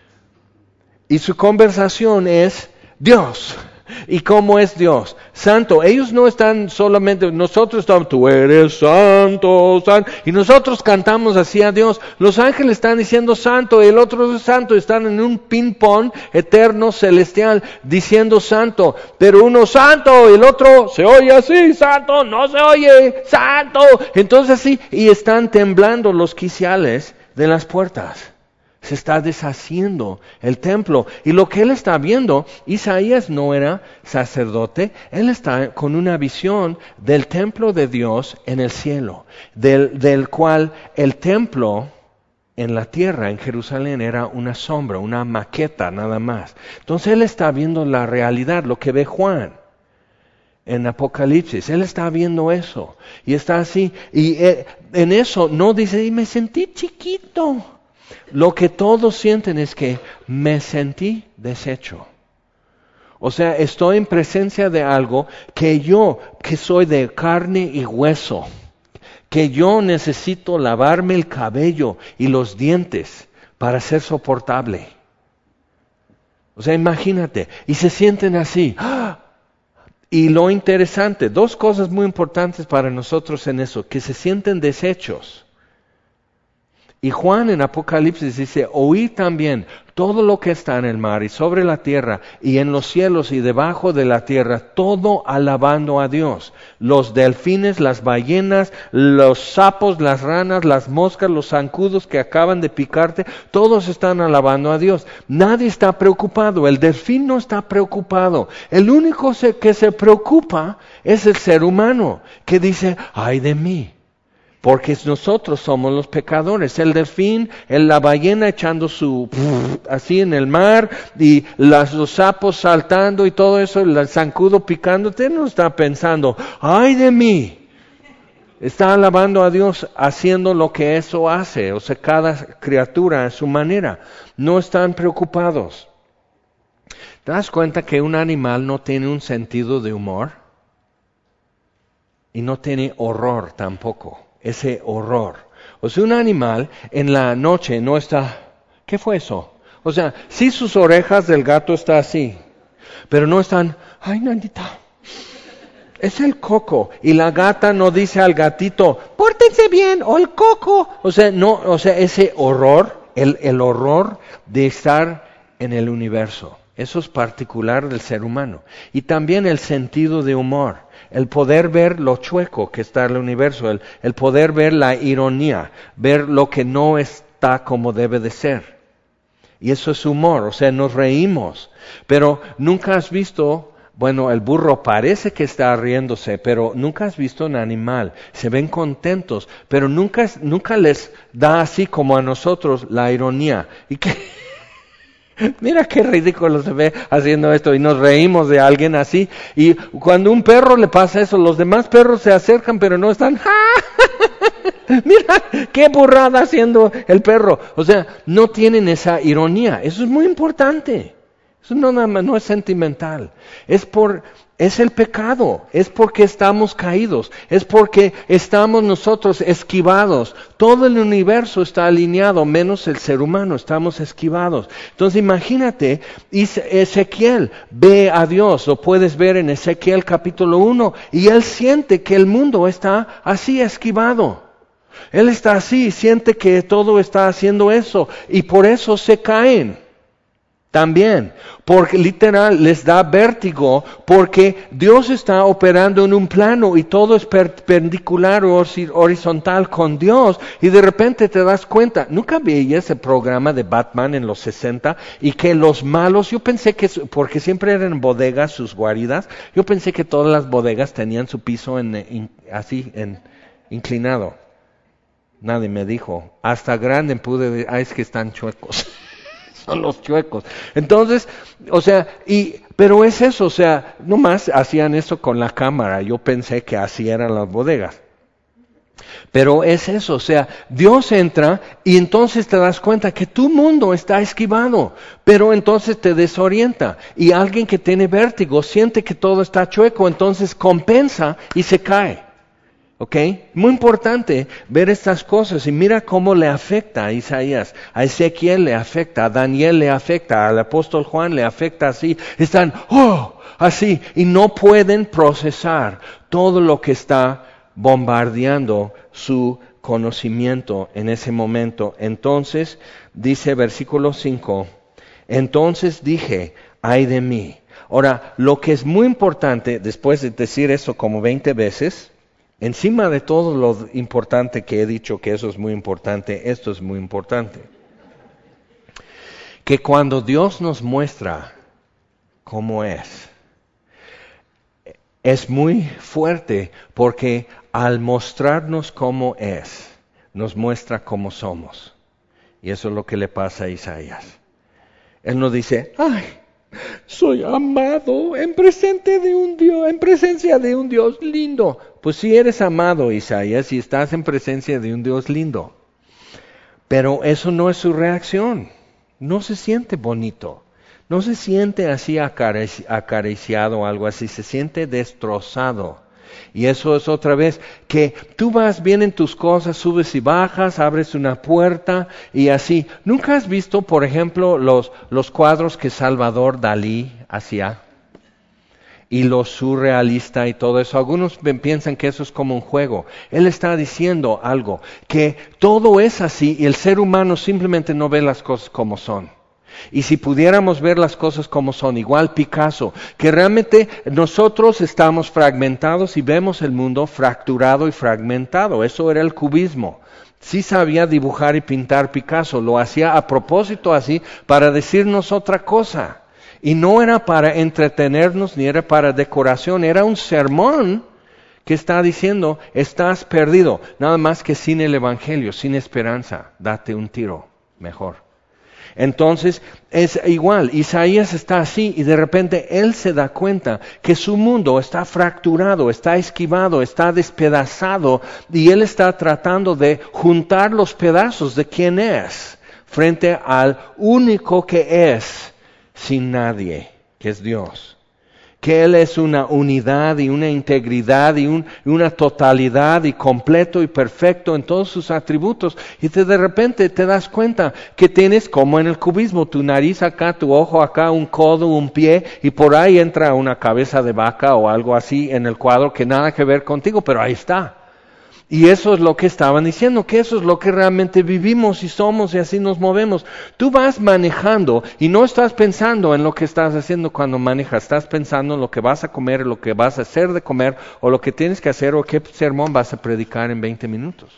Y su conversación es Dios. ¿Y cómo es Dios? Santo. Ellos no están solamente, nosotros estamos, tú eres santo, santo, y nosotros cantamos así a Dios. Los ángeles están diciendo santo, el otro es santo, están en un ping-pong eterno, celestial, diciendo santo. Pero uno santo, el otro se oye así, santo, no se oye, santo. Entonces sí, y están temblando los quiciales de las puertas. Se está deshaciendo el templo. Y lo que él está viendo, Isaías no era sacerdote, él está con una visión del templo de Dios en el cielo, del, del cual el templo en la tierra, en Jerusalén, era una sombra, una maqueta nada más. Entonces él está viendo la realidad, lo que ve Juan en Apocalipsis. Él está viendo eso y está así. Y eh, en eso no dice, y me sentí chiquito. Lo que todos sienten es que me sentí deshecho. O sea, estoy en presencia de algo que yo, que soy de carne y hueso, que yo necesito lavarme el cabello y los dientes para ser soportable. O sea, imagínate, y se sienten así. Y lo interesante, dos cosas muy importantes para nosotros en eso, que se sienten deshechos. Y Juan en Apocalipsis dice, oí también todo lo que está en el mar y sobre la tierra y en los cielos y debajo de la tierra, todo alabando a Dios. Los delfines, las ballenas, los sapos, las ranas, las moscas, los zancudos que acaban de picarte, todos están alabando a Dios. Nadie está preocupado, el delfín no está preocupado. El único que se preocupa es el ser humano, que dice, ay de mí. Porque nosotros somos los pecadores. El delfín, la ballena echando su así en el mar y las, los sapos saltando y todo eso, el zancudo picando. Usted no está pensando, ¡ay de mí! Está alabando a Dios haciendo lo que eso hace. O sea, cada criatura a su manera. No están preocupados. ¿Te das cuenta que un animal no tiene un sentido de humor? Y no tiene horror tampoco. Ese horror. O sea, un animal en la noche no está... ¿Qué fue eso? O sea, sí sus orejas del gato está así, pero no están... ¡Ay, Nandita! Es el coco. Y la gata no dice al gatito, ¡pórtense bien! ¡O el coco! O sea, no, o sea, ese horror, el, el horror de estar en el universo. Eso es particular del ser humano. Y también el sentido de humor. El poder ver lo chueco que está en el universo, el, el poder ver la ironía, ver lo que no está como debe de ser. Y eso es humor, o sea, nos reímos. Pero nunca has visto, bueno, el burro parece que está riéndose, pero nunca has visto un animal. Se ven contentos, pero nunca, nunca les da así como a nosotros la ironía. ¿Y qué? Mira qué ridículo se ve haciendo esto y nos reímos de alguien así. Y cuando un perro le pasa eso, los demás perros se acercan pero no están. Mira qué burrada haciendo el perro. O sea, no tienen esa ironía. Eso es muy importante. Eso no, no es sentimental. Es por Es el pecado, es porque estamos caídos, es porque estamos nosotros esquivados. Todo el universo está alineado, menos el ser humano, estamos esquivados. Entonces imagínate, Ezequiel ve a Dios, lo puedes ver en Ezequiel capítulo uno, y él siente que el mundo está así esquivado. Él está así, siente que todo está haciendo eso, y por eso se caen. También, porque literal les da vértigo, porque Dios está operando en un plano y todo es perpendicular o horizontal con Dios, y de repente te das cuenta. Nunca vi ese programa de Batman en los sesenta, y que los malos, yo pensé que, porque siempre eran bodegas sus guaridas, yo pensé que todas las bodegas tenían su piso en, in, así, en, inclinado. Nadie me dijo, hasta grande pude decir, ah, es que están chuecos. Son los chuecos. Entonces, o sea, y, pero es eso, o sea, nomás hacían eso con la cámara. Yo pensé que así eran las bodegas. Pero es eso, o sea, Dios entra y entonces te das cuenta que tu mundo está esquivado, pero entonces te desorienta. Y alguien que tiene vértigo siente que todo está chueco, entonces compensa y se cae. ¿Ok? Muy importante ver estas cosas, y mira cómo le afecta a Isaías, a Ezequiel le afecta, a Daniel le afecta, al apóstol Juan le afecta así. Están, oh, así, y no pueden procesar todo lo que está bombardeando su conocimiento en ese momento. Entonces, dice versículo cinco, entonces dije, ay de mí. Ahora, lo que es muy importante, después de decir eso como veinte veces, encima de todo lo importante que he dicho, que eso es muy importante, esto es muy importante. Que cuando Dios nos muestra cómo es, es muy fuerte, porque al mostrarnos cómo es, nos muestra cómo somos. Y eso es lo que le pasa a Isaías. Él no dice, ay, soy amado en presente de un Dios, en presencia de un Dios lindo. Pues sí eres amado, Isaías, y estás en presencia de un Dios lindo. Pero eso no es su reacción. No se siente bonito. No se siente así acarici- acariciado o algo así. Se siente destrozado. Y eso es otra vez, que tú vas bien en tus cosas, subes y bajas, abres una puerta y así. ¿Nunca has visto, por ejemplo, los, los cuadros que Salvador Dalí hacía? Y lo surrealista y todo eso. Algunos piensan que eso es como un juego. Él está diciendo algo, que todo es así y el ser humano simplemente no ve las cosas como son. Y si pudiéramos ver las cosas como son, igual Picasso, que realmente nosotros estamos fragmentados y vemos el mundo fracturado y fragmentado. Eso era el cubismo. Sí sabía dibujar y pintar Picasso, lo hacía a propósito así para decirnos otra cosa. Y no era para entretenernos ni era para decoración, era un sermón que está diciendo, estás perdido, nada más que sin el Evangelio, sin esperanza, date un tiro, mejor. Entonces es igual, Isaías está así y de repente él se da cuenta que su mundo está fracturado, está esquivado, está despedazado y él está tratando de juntar los pedazos de quién es frente al único que es sin nadie, que es Dios. Que Él es una unidad y una integridad y un, una totalidad y completo y perfecto en todos sus atributos. Y te, de repente te das cuenta que tienes, como en el cubismo, tu nariz acá, tu ojo acá, un codo, un pie, y por ahí entra una cabeza de vaca o algo así en el cuadro que nada que ver contigo, pero ahí está. Y eso es lo que estaban diciendo, que eso es lo que realmente vivimos y somos y así nos movemos. Tú vas manejando y no estás pensando en lo que estás haciendo cuando manejas, estás pensando en lo que vas a comer, lo que vas a hacer de comer, o lo que tienes que hacer, o qué sermón vas a predicar en veinte minutos.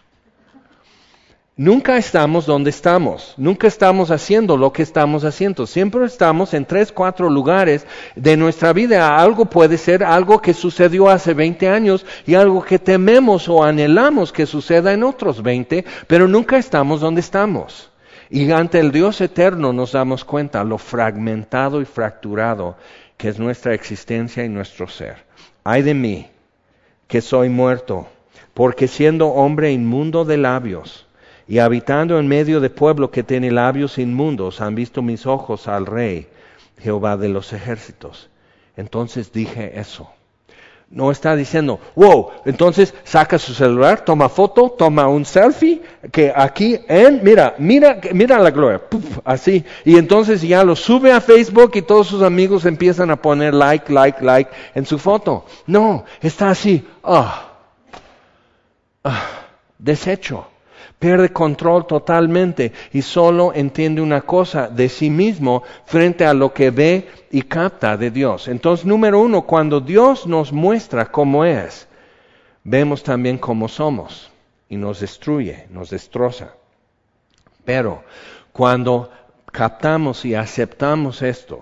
Nunca estamos donde estamos, nunca estamos haciendo lo que estamos haciendo, siempre estamos en tres, cuatro lugares de nuestra vida. Algo puede ser algo que sucedió hace veinte años y algo que tememos o anhelamos que suceda en otros veinte, pero nunca estamos donde estamos. Y ante el Dios eterno nos damos cuenta lo fragmentado y fracturado que es nuestra existencia y nuestro ser. Ay de mí, que soy muerto, porque siendo hombre inmundo de labios, y habitando en medio de pueblo que tiene labios inmundos, han visto mis ojos al Rey, Jehová de los ejércitos. entonces dije eso. No está diciendo, wow, entonces saca su celular, toma foto, toma un selfie, que aquí, en, mira, mira, mira la gloria, puf, así. Y entonces ya lo sube a Facebook y todos sus amigos empiezan a poner like, like, like en su foto. No, está así, ah, ah, deshecho. Pierde control totalmente y solo entiende una cosa de sí mismo frente a lo que ve y capta de Dios. Entonces, número uno, cuando Dios nos muestra cómo es, vemos también cómo somos y nos destruye, nos destroza. Pero cuando captamos y aceptamos esto,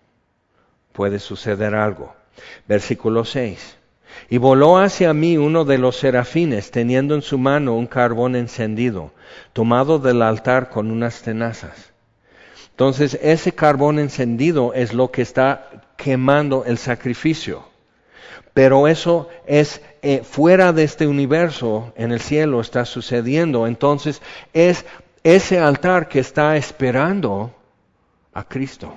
puede suceder algo. Versículo seis. Y voló hacia mí uno de los serafines, teniendo en su mano un carbón encendido, tomado del altar con unas tenazas. Entonces, ese carbón encendido es lo que está quemando el sacrificio. Pero eso es eh, fuera de este universo, en el cielo está sucediendo. Entonces, es ese altar que está esperando a Cristo.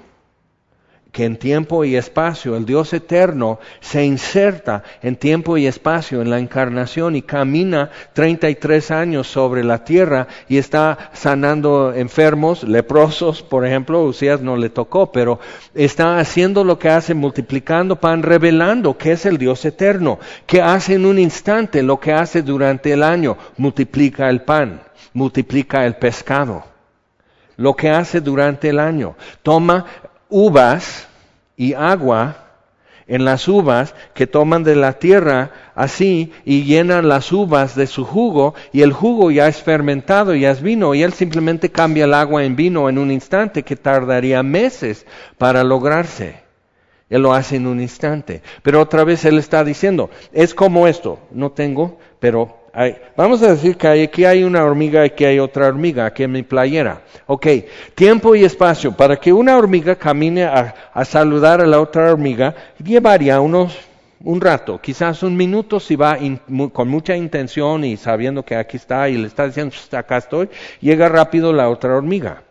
Que en tiempo y espacio, el Dios eterno se inserta en tiempo y espacio en la encarnación y camina treinta y tres años sobre la tierra y está sanando enfermos, leprosos, por ejemplo. Usías no le tocó, pero está haciendo lo que hace, multiplicando pan, revelando que es el Dios eterno, que hace en un instante lo que hace durante el año, multiplica el pan, multiplica el pescado, lo que hace durante el año, toma uvas y agua en las uvas que toman de la tierra así y llenan las uvas de su jugo y el jugo ya es fermentado, ya es vino y él simplemente cambia el agua en vino en un instante que tardaría meses para lograrse. Él lo hace en un instante. Pero otra vez él está diciendo, es como esto, no tengo, pero hay, vamos a decir que hay, aquí hay una hormiga y aquí hay otra hormiga, aquí en mi playera. Ok, tiempo y espacio. Para que una hormiga camine a, a saludar a la otra hormiga, llevaría unos, un rato, quizás un minuto si va in, mu, con mucha intención y sabiendo que aquí está y le está diciendo, acá estoy, llega rápido la otra hormiga.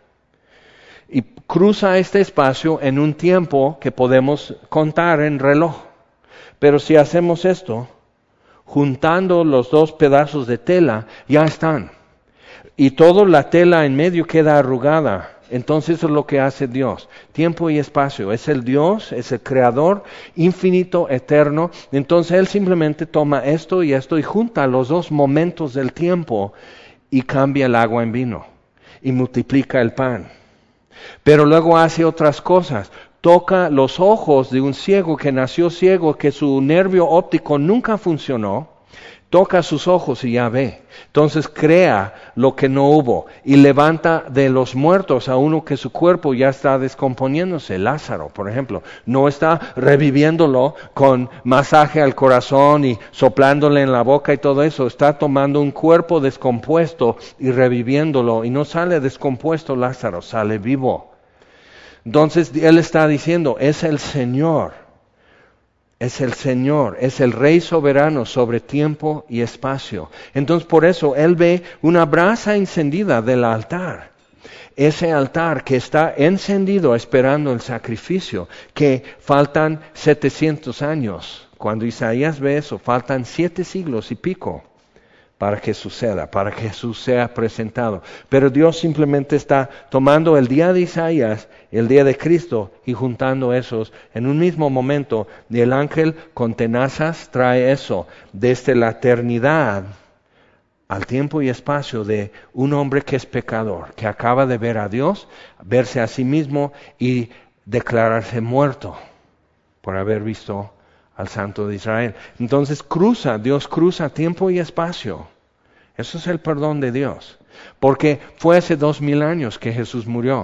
Y cruza este espacio en un tiempo que podemos contar en reloj. Pero si hacemos esto, juntando los dos pedazos de tela, ya están. Y toda la tela en medio queda arrugada. Entonces eso es lo que hace Dios. Tiempo y espacio. Es el Dios, es el Creador, infinito, eterno. Entonces Él simplemente toma esto y esto y junta los dos momentos del tiempo y cambia el agua en vino. Y multiplica el pan. Pero luego hace otras cosas. Toca los ojos de un ciego que nació ciego, que su nervio óptico nunca funcionó. Toca sus ojos y ya ve. Entonces crea lo que no hubo y levanta de los muertos a uno que su cuerpo ya está descomponiéndose. Lázaro, por ejemplo, no está reviviéndolo con masaje al corazón y soplándole en la boca y todo eso. Está tomando un cuerpo descompuesto y reviviéndolo y no sale descompuesto Lázaro, sale vivo. Entonces Él está diciendo, es el Señor, es el Señor, es el Rey soberano sobre tiempo y espacio. Entonces por eso Él ve una brasa encendida del altar. Ese altar que está encendido esperando el sacrificio, que faltan setecientos años. Cuando Isaías ve eso, faltan siete siglos y pico para que suceda, para que Jesús sea presentado. Pero Dios simplemente está tomando el día de Isaías, el día de Cristo, y juntando esos en un mismo momento. Y el ángel con tenazas trae eso, desde la eternidad al tiempo y espacio de un hombre que es pecador, que acaba de ver a Dios, verse a sí mismo y declararse muerto por haber visto al Santo de Israel. Entonces cruza, Dios cruza tiempo y espacio. Eso es el perdón de Dios. Porque fue hace dos mil años que Jesús murió.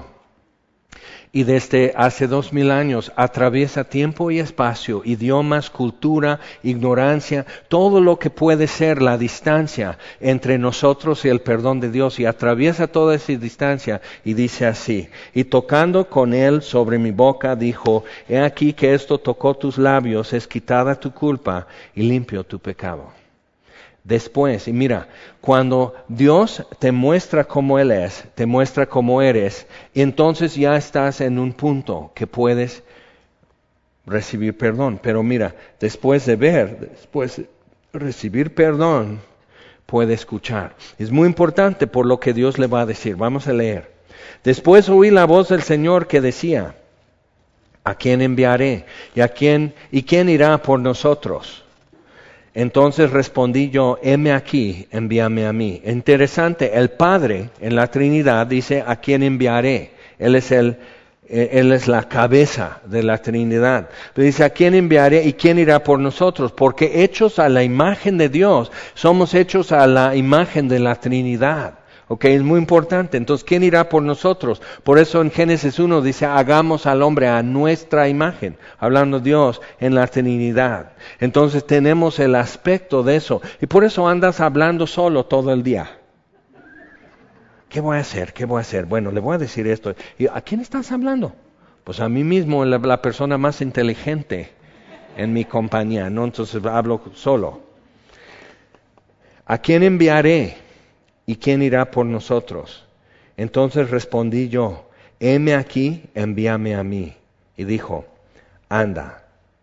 Y desde hace dos mil años atraviesa tiempo y espacio, idiomas, cultura, ignorancia, todo lo que puede ser la distancia entre nosotros y el perdón de Dios. Y atraviesa toda esa distancia y dice así, y tocando con él sobre mi boca, dijo, he aquí que esto tocó tus labios, es quitada tu culpa y limpio tu pecado. Después, y mira, cuando Dios te muestra cómo Él es, te muestra cómo eres, entonces ya estás en un punto que puedes recibir perdón. Pero mira, después de ver, después de recibir perdón, puede escuchar. Es muy importante por lo que Dios le va a decir. Vamos a leer. Después oí la voz del Señor que decía, ¿a quién enviaré? ¿Y a quién, y quién irá por nosotros? Entonces respondí yo, heme aquí, envíame a mí. Interesante, el Padre en la Trinidad dice, ¿a quién enviaré? Él es el Él es la cabeza de la Trinidad. Pero dice, ¿a quién enviaré y quién irá por nosotros? Porque hechos a la imagen de Dios, somos hechos a la imagen de la Trinidad. Ok, es muy importante. Entonces, ¿quién irá por nosotros? Por eso en Génesis uno dice, hagamos al hombre a nuestra imagen, hablando Dios en la Trinidad. Entonces tenemos el aspecto de eso. Y por eso andas hablando solo todo el día. ¿Qué voy a hacer? ¿Qué voy a hacer? Bueno, le voy a decir esto. ¿Y a quién estás hablando? Pues a mí mismo, la, la persona más inteligente en mi compañía, ¿no? Entonces hablo solo. ¿A quién enviaré? ¿Y quién irá por nosotros? Entonces respondí yo, heme aquí, envíame a mí. Y dijo, anda,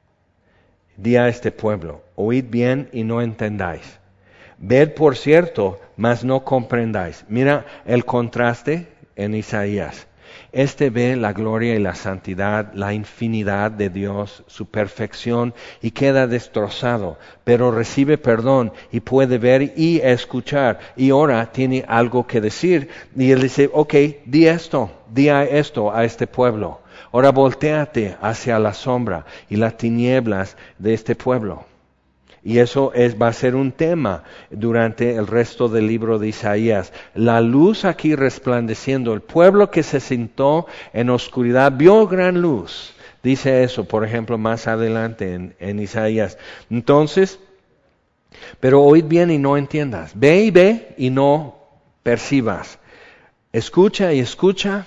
di a este pueblo, oíd bien y no entendáis. Ved por cierto, mas no comprendáis. Mira el contraste en Isaías. Este ve la gloria y la santidad, la infinidad de Dios, su perfección, y queda destrozado, pero recibe perdón y puede ver y escuchar, y ahora tiene algo que decir. Y él dice, ok, di esto, di a esto a este pueblo. Ahora voltéate hacia la sombra y las tinieblas de este pueblo. Y eso es, va a ser un tema durante el resto del libro de Isaías. La luz aquí resplandeciendo. El pueblo que se sentó en oscuridad vio gran luz. Dice eso, por ejemplo, más adelante en, en Isaías. Entonces, pero oíd bien y no entiendas. Ve y ve y no percibas. Escucha y escucha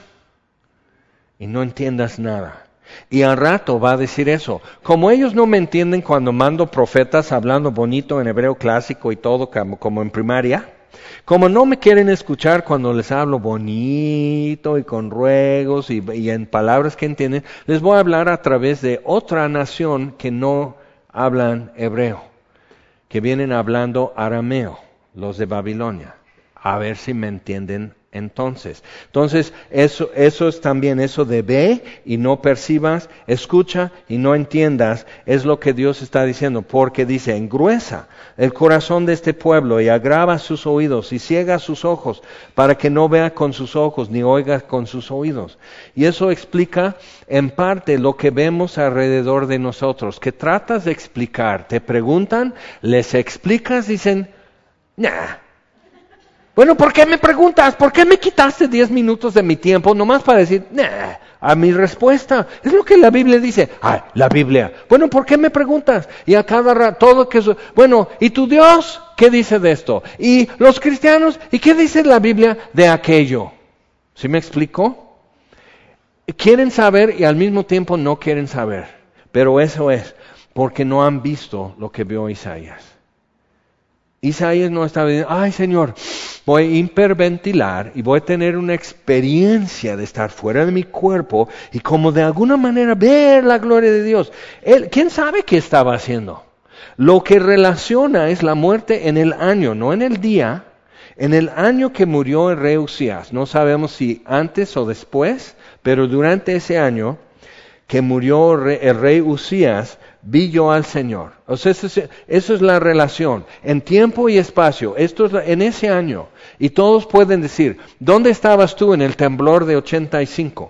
y no entiendas nada. Y al rato va a decir eso. Como ellos no me entienden cuando mando profetas hablando bonito en hebreo clásico y todo como, como en primaria, como no me quieren escuchar cuando les hablo bonito y con ruegos y, y en palabras que entienden, les voy a hablar a través de otra nación que no hablan hebreo, que vienen hablando arameo, los de Babilonia. A ver si me entienden entonces. Entonces, eso, eso es también eso de ve y no percibas, escucha y no entiendas, es lo que Dios está diciendo, porque dice, engruesa el corazón de este pueblo y agrava sus oídos y ciega sus ojos para que no vea con sus ojos ni oiga con sus oídos. Y eso explica en parte lo que vemos alrededor de nosotros, que tratas de explicar, te preguntan, les explicas, dicen, nah. Bueno, ¿por qué me preguntas? ¿Por qué me quitaste diez minutos de mi tiempo nomás para decir, nah, a mi respuesta? Es lo que la Biblia dice. Ah, la Biblia. Bueno, ¿por qué me preguntas? Y a cada rato, todo que eso. Bueno, ¿y tu Dios qué dice de esto? ¿Y los cristianos? ¿Y qué dice la Biblia de aquello? ¿Sí me explico? Quieren saber y al mismo tiempo no quieren saber. Pero eso es porque no han visto lo que vio Isaías. Isaías no estaba diciendo, ay Señor, voy a hiperventilar y voy a tener una experiencia de estar fuera de mi cuerpo y como de alguna manera ver la gloria de Dios. Él, ¿quién sabe qué estaba haciendo? Lo que relaciona es la muerte en el año, no en el día, en el año que murió el rey Usías. No sabemos si antes o después, pero durante ese año que murió el rey Usías, vi yo al Señor. O sea, eso es, eso es la relación. En tiempo y espacio, esto es la, en ese año. Y todos pueden decir, ¿dónde estabas tú en el temblor de ochenta y cinco?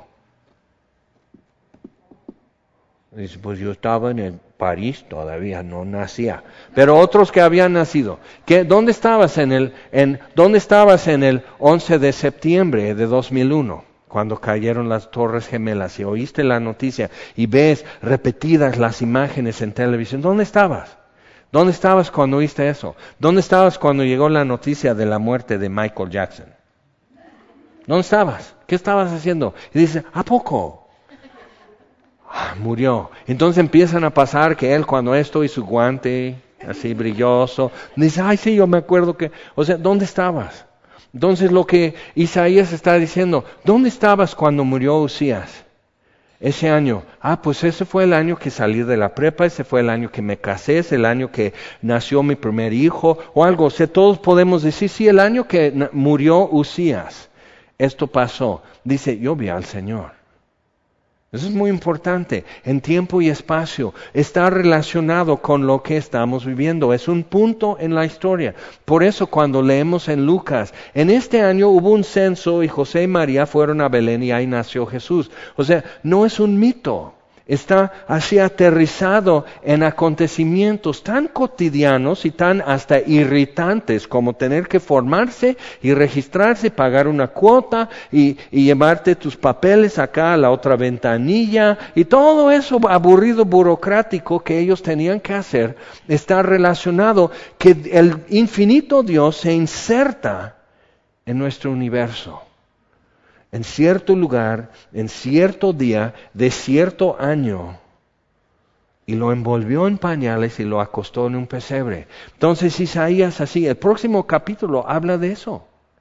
Dice, pues yo estaba en el París, todavía no nacía. Pero otros que habían nacido, ¿qué, ¿dónde estabas en el, en, dónde estabas en el once de septiembre de dos mil uno? Cuando cayeron las Torres Gemelas y oíste la noticia y ves repetidas las imágenes en televisión, ¿dónde estabas? ¿Dónde estabas cuando oíste eso? ¿Dónde estabas cuando llegó la noticia de la muerte de Michael Jackson? ¿Dónde estabas? ¿Qué estabas haciendo? Y dice, ¿a poco? Ah, murió. Entonces empiezan a pasar que él cuando esto y su guante así brilloso, dice, ay sí, yo me acuerdo que, o sea, ¿dónde estabas? Entonces lo que Isaías está diciendo, ¿dónde estabas cuando murió Usías? Ese año, ah, pues ese fue el año que salí de la prepa, ese fue el año que me casé, es el año que nació mi primer hijo, o algo. O sea, todos podemos decir, sí, el año que na- murió Usías, esto pasó. Dice, yo vi al Señor. Eso es muy importante. En tiempo y espacio está relacionado con lo que estamos viviendo. Es un punto en la historia. Por eso cuando leemos en Lucas, en este año hubo un censo y José y María fueron a Belén y ahí nació Jesús. O sea, no es un mito. Está así aterrizado en acontecimientos tan cotidianos y tan hasta irritantes como tener que formarse y registrarse, pagar una cuota y, y llevarte tus papeles acá a la otra ventanilla y todo eso aburrido burocrático que ellos tenían que hacer. Está relacionado que el infinito Dios se inserta en nuestro universo. En cierto lugar, en cierto día, de cierto año, y lo envolvió en pañales y lo acostó en un pesebre. Entonces Isaías así, el próximo capítulo habla de eso.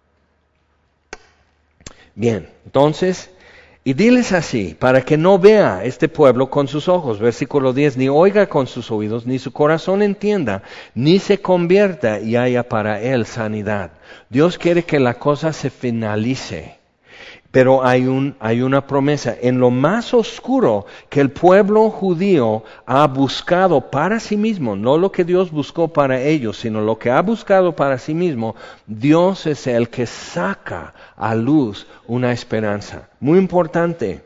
Bien, entonces, y diles así, para que no vea este pueblo con sus ojos, versículo diez, ni oiga con sus oídos, ni su corazón entienda, ni se convierta y haya para él sanidad. Dios quiere que la cosa se finalice. Pero hay, un, hay una promesa. En lo más oscuro que el pueblo judío ha buscado para sí mismo, no lo que Dios buscó para ellos, sino lo que ha buscado para sí mismo, Dios es el que saca a luz una esperanza. Muy importante.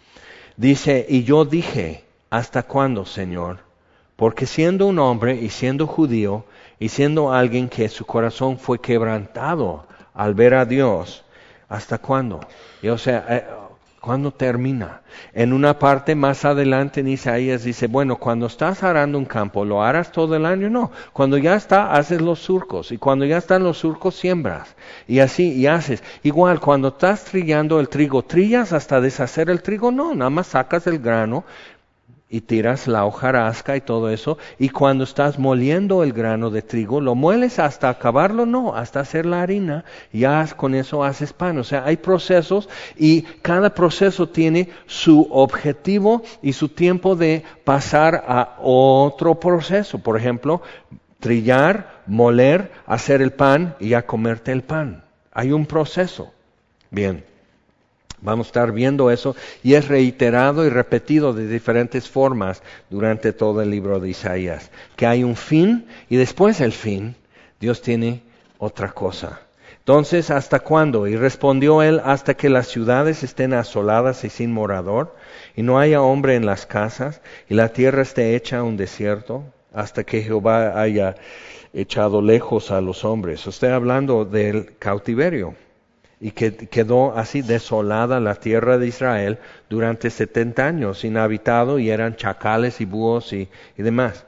Dice, y yo dije, ¿hasta cuándo, Señor? Porque siendo un hombre y siendo judío, y siendo alguien que su corazón fue quebrantado al ver a Dios, ¿hasta cuándo? Y, o sea, eh, ¿cuándo termina? En una parte más adelante en Isaías dice, bueno, cuando estás arando un campo, ¿lo harás todo el año? No. Cuando ya está, haces los surcos. Y cuando ya están los surcos, siembras. Y así, y haces. Igual, cuando estás trillando el trigo, ¿trillas hasta deshacer el trigo? No, nada más sacas el grano y tiras la hojarasca y todo eso, y cuando estás moliendo el grano de trigo, ¿lo mueles hasta acabarlo? No, hasta hacer la harina, ya con eso haces pan. O sea, hay procesos y cada proceso tiene su objetivo y su tiempo de pasar a otro proceso. Por ejemplo, trillar, moler, hacer el pan y ya comerte el pan. Hay un proceso. Bien. Vamos a estar viendo eso y es reiterado y repetido de diferentes formas durante todo el libro de Isaías. Que hay un fin y después del fin Dios tiene otra cosa. Entonces, ¿hasta cuándo? Y respondió él, hasta que las ciudades estén asoladas y sin morador, y no haya hombre en las casas, y la tierra esté hecha un desierto, hasta que Jehová haya echado lejos a los hombres. Estoy hablando del cautiverio. Y que quedó así desolada la tierra de Israel durante setenta años, inhabitado, y eran chacales y búhos y, y demás.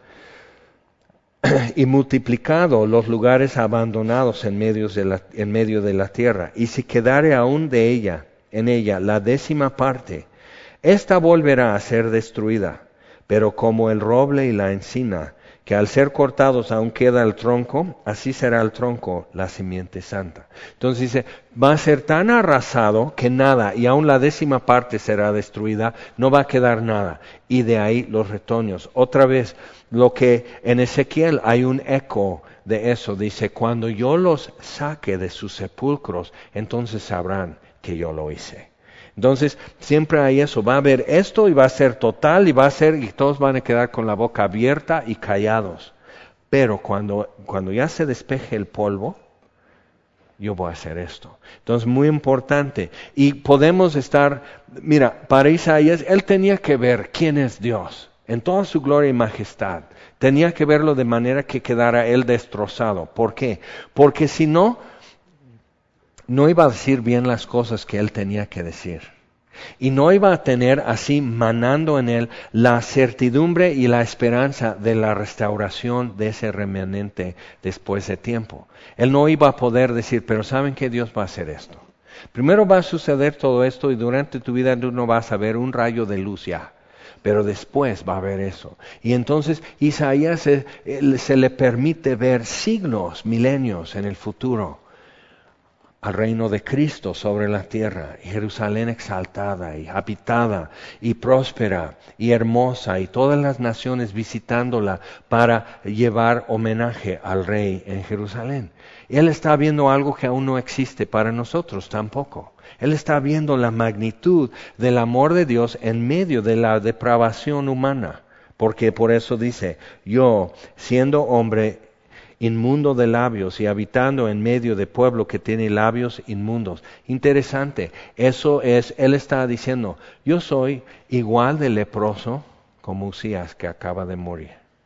Y multiplicado los lugares abandonados en medio, de la, en medio de la tierra. Y si quedare aún de ella, en ella, la décima parte, ésta volverá a ser destruida, pero como el roble y la encina, que al ser cortados aún queda el tronco, así será el tronco, la simiente santa. Entonces dice, va a ser tan arrasado que nada, y aún la décima parte será destruida, no va a quedar nada. Y de ahí los retoños. Otra vez, lo que en Ezequiel hay un eco de eso, dice, cuando yo los saque de sus sepulcros, entonces sabrán que yo lo hice. Entonces, siempre hay eso, va a haber esto y va a ser total y va a ser, y todos van a quedar con la boca abierta y callados. Pero cuando, cuando ya se despeje el polvo, yo voy a hacer esto. Entonces, muy importante. Y podemos estar, mira, para Isaías, él tenía que ver quién es Dios, en toda su gloria y majestad. Tenía que verlo de manera que quedara él destrozado. ¿Por qué? Porque si no, no iba a decir bien las cosas que él tenía que decir. Y no iba a tener así manando en él la certidumbre y la esperanza de la restauración de ese remanente después de tiempo. Él no iba a poder decir, pero ¿saben que Dios va a hacer esto? Primero va a suceder todo esto y durante tu vida tú no vas a ver un rayo de luz ya. Pero después va a haber eso. Y entonces Isaías se, se le permite ver siglos, milenios en el futuro. al reino de Cristo sobre la tierra, y Jerusalén exaltada y habitada y próspera y hermosa, y todas las naciones visitándola para llevar homenaje al rey en Jerusalén. Él está viendo algo que aún no existe para nosotros tampoco. Él está viendo la magnitud del amor de Dios en medio de la depravación humana, porque por eso dice, yo, siendo hombre inmundo de labios y habitando en medio de pueblo que tiene labios inmundos. Interesante, eso es, él está diciendo, yo soy igual de leproso como Usías que acaba de morir.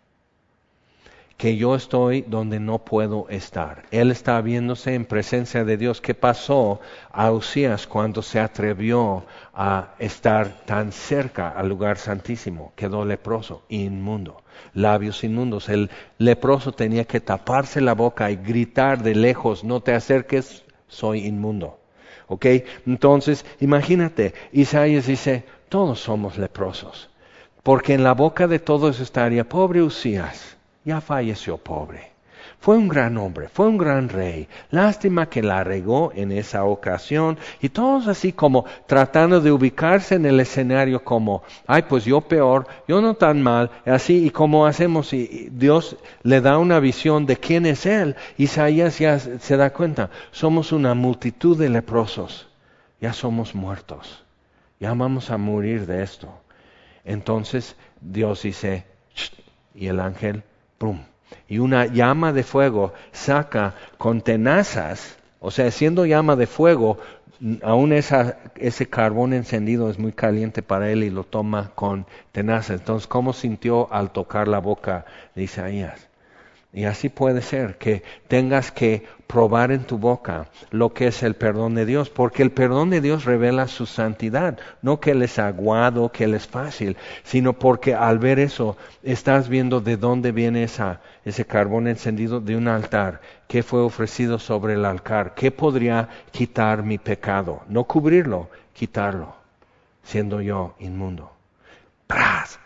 Que yo estoy donde no puedo estar. Él está viéndose en presencia de Dios. ¿Qué pasó a Usías cuando se atrevió a estar tan cerca al lugar santísimo? Quedó leproso, inmundo, labios inmundos. El leproso tenía que taparse la boca y gritar de lejos, no te acerques, soy inmundo. ¿Ok? Entonces, imagínate, Isaías dice, todos somos leprosos. Porque en la boca de todos estaría, pobre Usías. Ya falleció pobre. Fue un gran hombre, fue un gran rey. Lástima que la regó en esa ocasión. Y todos así como tratando de ubicarse en el escenario como, ay, pues yo peor, yo no tan mal. Así, y como hacemos, y Dios le da una visión de quién es Él. Isaías ya se da cuenta, somos una multitud de leprosos. Ya somos muertos. Ya vamos a morir de esto. Entonces Dios dice, ¡shh! Y el ángel, ¡pum! Y una llama de fuego saca con tenazas, o sea, siendo llama de fuego, aún esa, ese carbón encendido es muy caliente para él y lo toma con tenazas. Entonces, ¿cómo sintió al tocar la boca de Isaías? Y así puede ser que tengas que probar en tu boca lo que es el perdón de Dios, porque el perdón de Dios revela su santidad, no que Él es aguado, que Él es fácil, sino porque al ver eso estás viendo de dónde viene esa, ese carbón encendido de un altar que fue ofrecido sobre el altar, que podría quitar mi pecado, no cubrirlo, quitarlo, siendo yo inmundo. ¡Pras!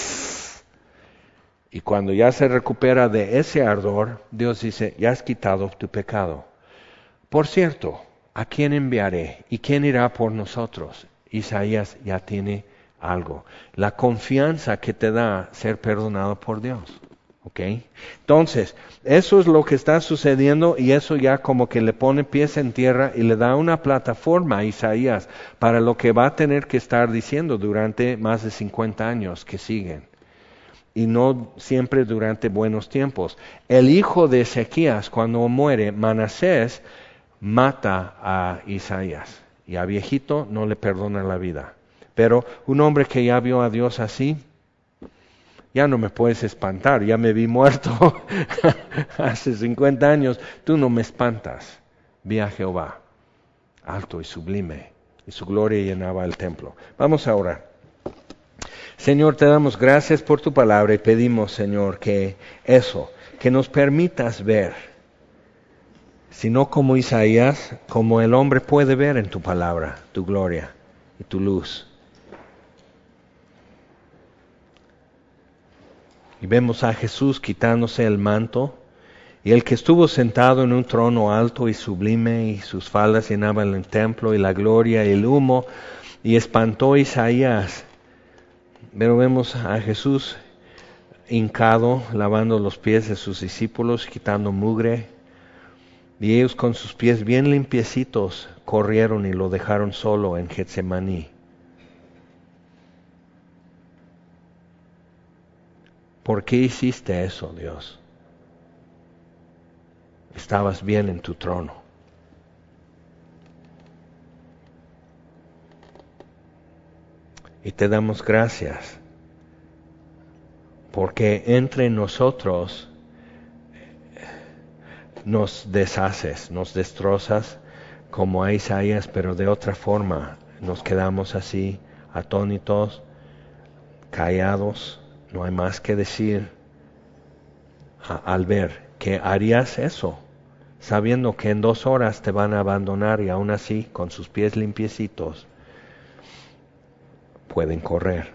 Y cuando ya se recupera de ese ardor, Dios dice, ya has quitado tu pecado. Por cierto, ¿a quién enviaré? ¿Y quién irá por nosotros? Isaías ya tiene algo. La confianza que te da ser perdonado por Dios. ¿Ok? Entonces, eso es lo que está sucediendo y eso ya como que le pone pies en tierra y le da una plataforma a Isaías para lo que va a tener que estar diciendo durante más de cincuenta años que siguen. Y no siempre durante buenos tiempos. El hijo de Ezequías, cuando muere, Manasés, mata a Isaías. Y a viejito no le perdona la vida. Pero un hombre que ya vio a Dios así, ya no me puedes espantar, ya me vi muerto hace cincuenta años, tú no me espantas. Vi a Jehová, alto y sublime, y su gloria llenaba el templo. Vamos a orar. Señor, te damos gracias por tu palabra y pedimos, Señor, que eso, que nos permitas ver, sino como Isaías, como el hombre puede ver en tu palabra, tu gloria y tu luz. Y vemos a Jesús quitándose el manto, y el que estuvo sentado en un trono alto y sublime, y sus faldas llenaban el templo, y la gloria y el humo, y espantó a Isaías. Pero vemos a Jesús hincado, lavando los pies de sus discípulos, quitando mugre, y ellos con sus pies bien limpiecitos corrieron y lo dejaron solo en Getsemaní. ¿Por qué hiciste eso, Dios? Estabas bien en tu trono. Y te damos gracias, porque entre nosotros nos deshaces, nos destrozas como a Isaías, pero de otra forma nos quedamos así, atónitos, callados, no hay más que decir a, al ver que harías eso, sabiendo que en dos horas te van a abandonar y aún así, con sus pies limpiecitos, pueden correr.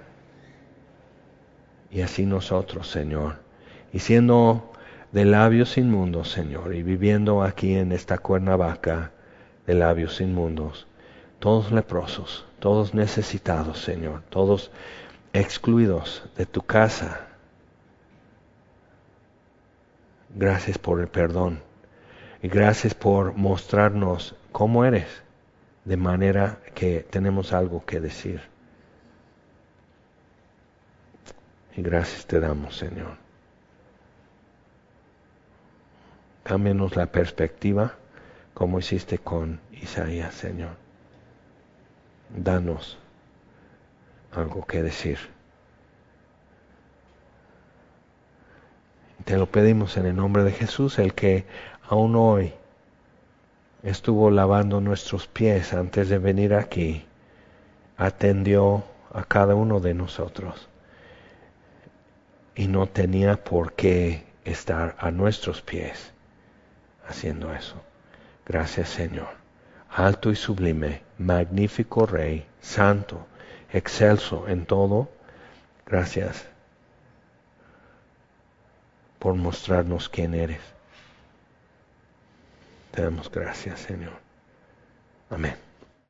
Y así nosotros, Señor, y siendo de labios inmundos, Señor, y viviendo aquí en esta Cuernavaca, de labios inmundos, todos leprosos, todos necesitados, Señor, todos excluidos de tu casa. Gracias por el perdón y gracias por mostrarnos cómo eres, de manera que tenemos algo que decir. Y gracias te damos, Señor. Cámbianos la perspectiva, como hiciste con Isaías, Señor. Danos algo que decir. Te lo pedimos en el nombre de Jesús, el que aún hoy estuvo lavando nuestros pies antes de venir aquí, atendió a cada uno de nosotros y no tenía por qué estar a nuestros pies haciendo eso. Gracias, Señor. Alto y sublime, magnífico Rey, santo, excelso en todo. Gracias por mostrarnos quién eres. Te damos gracias, Señor. Amén.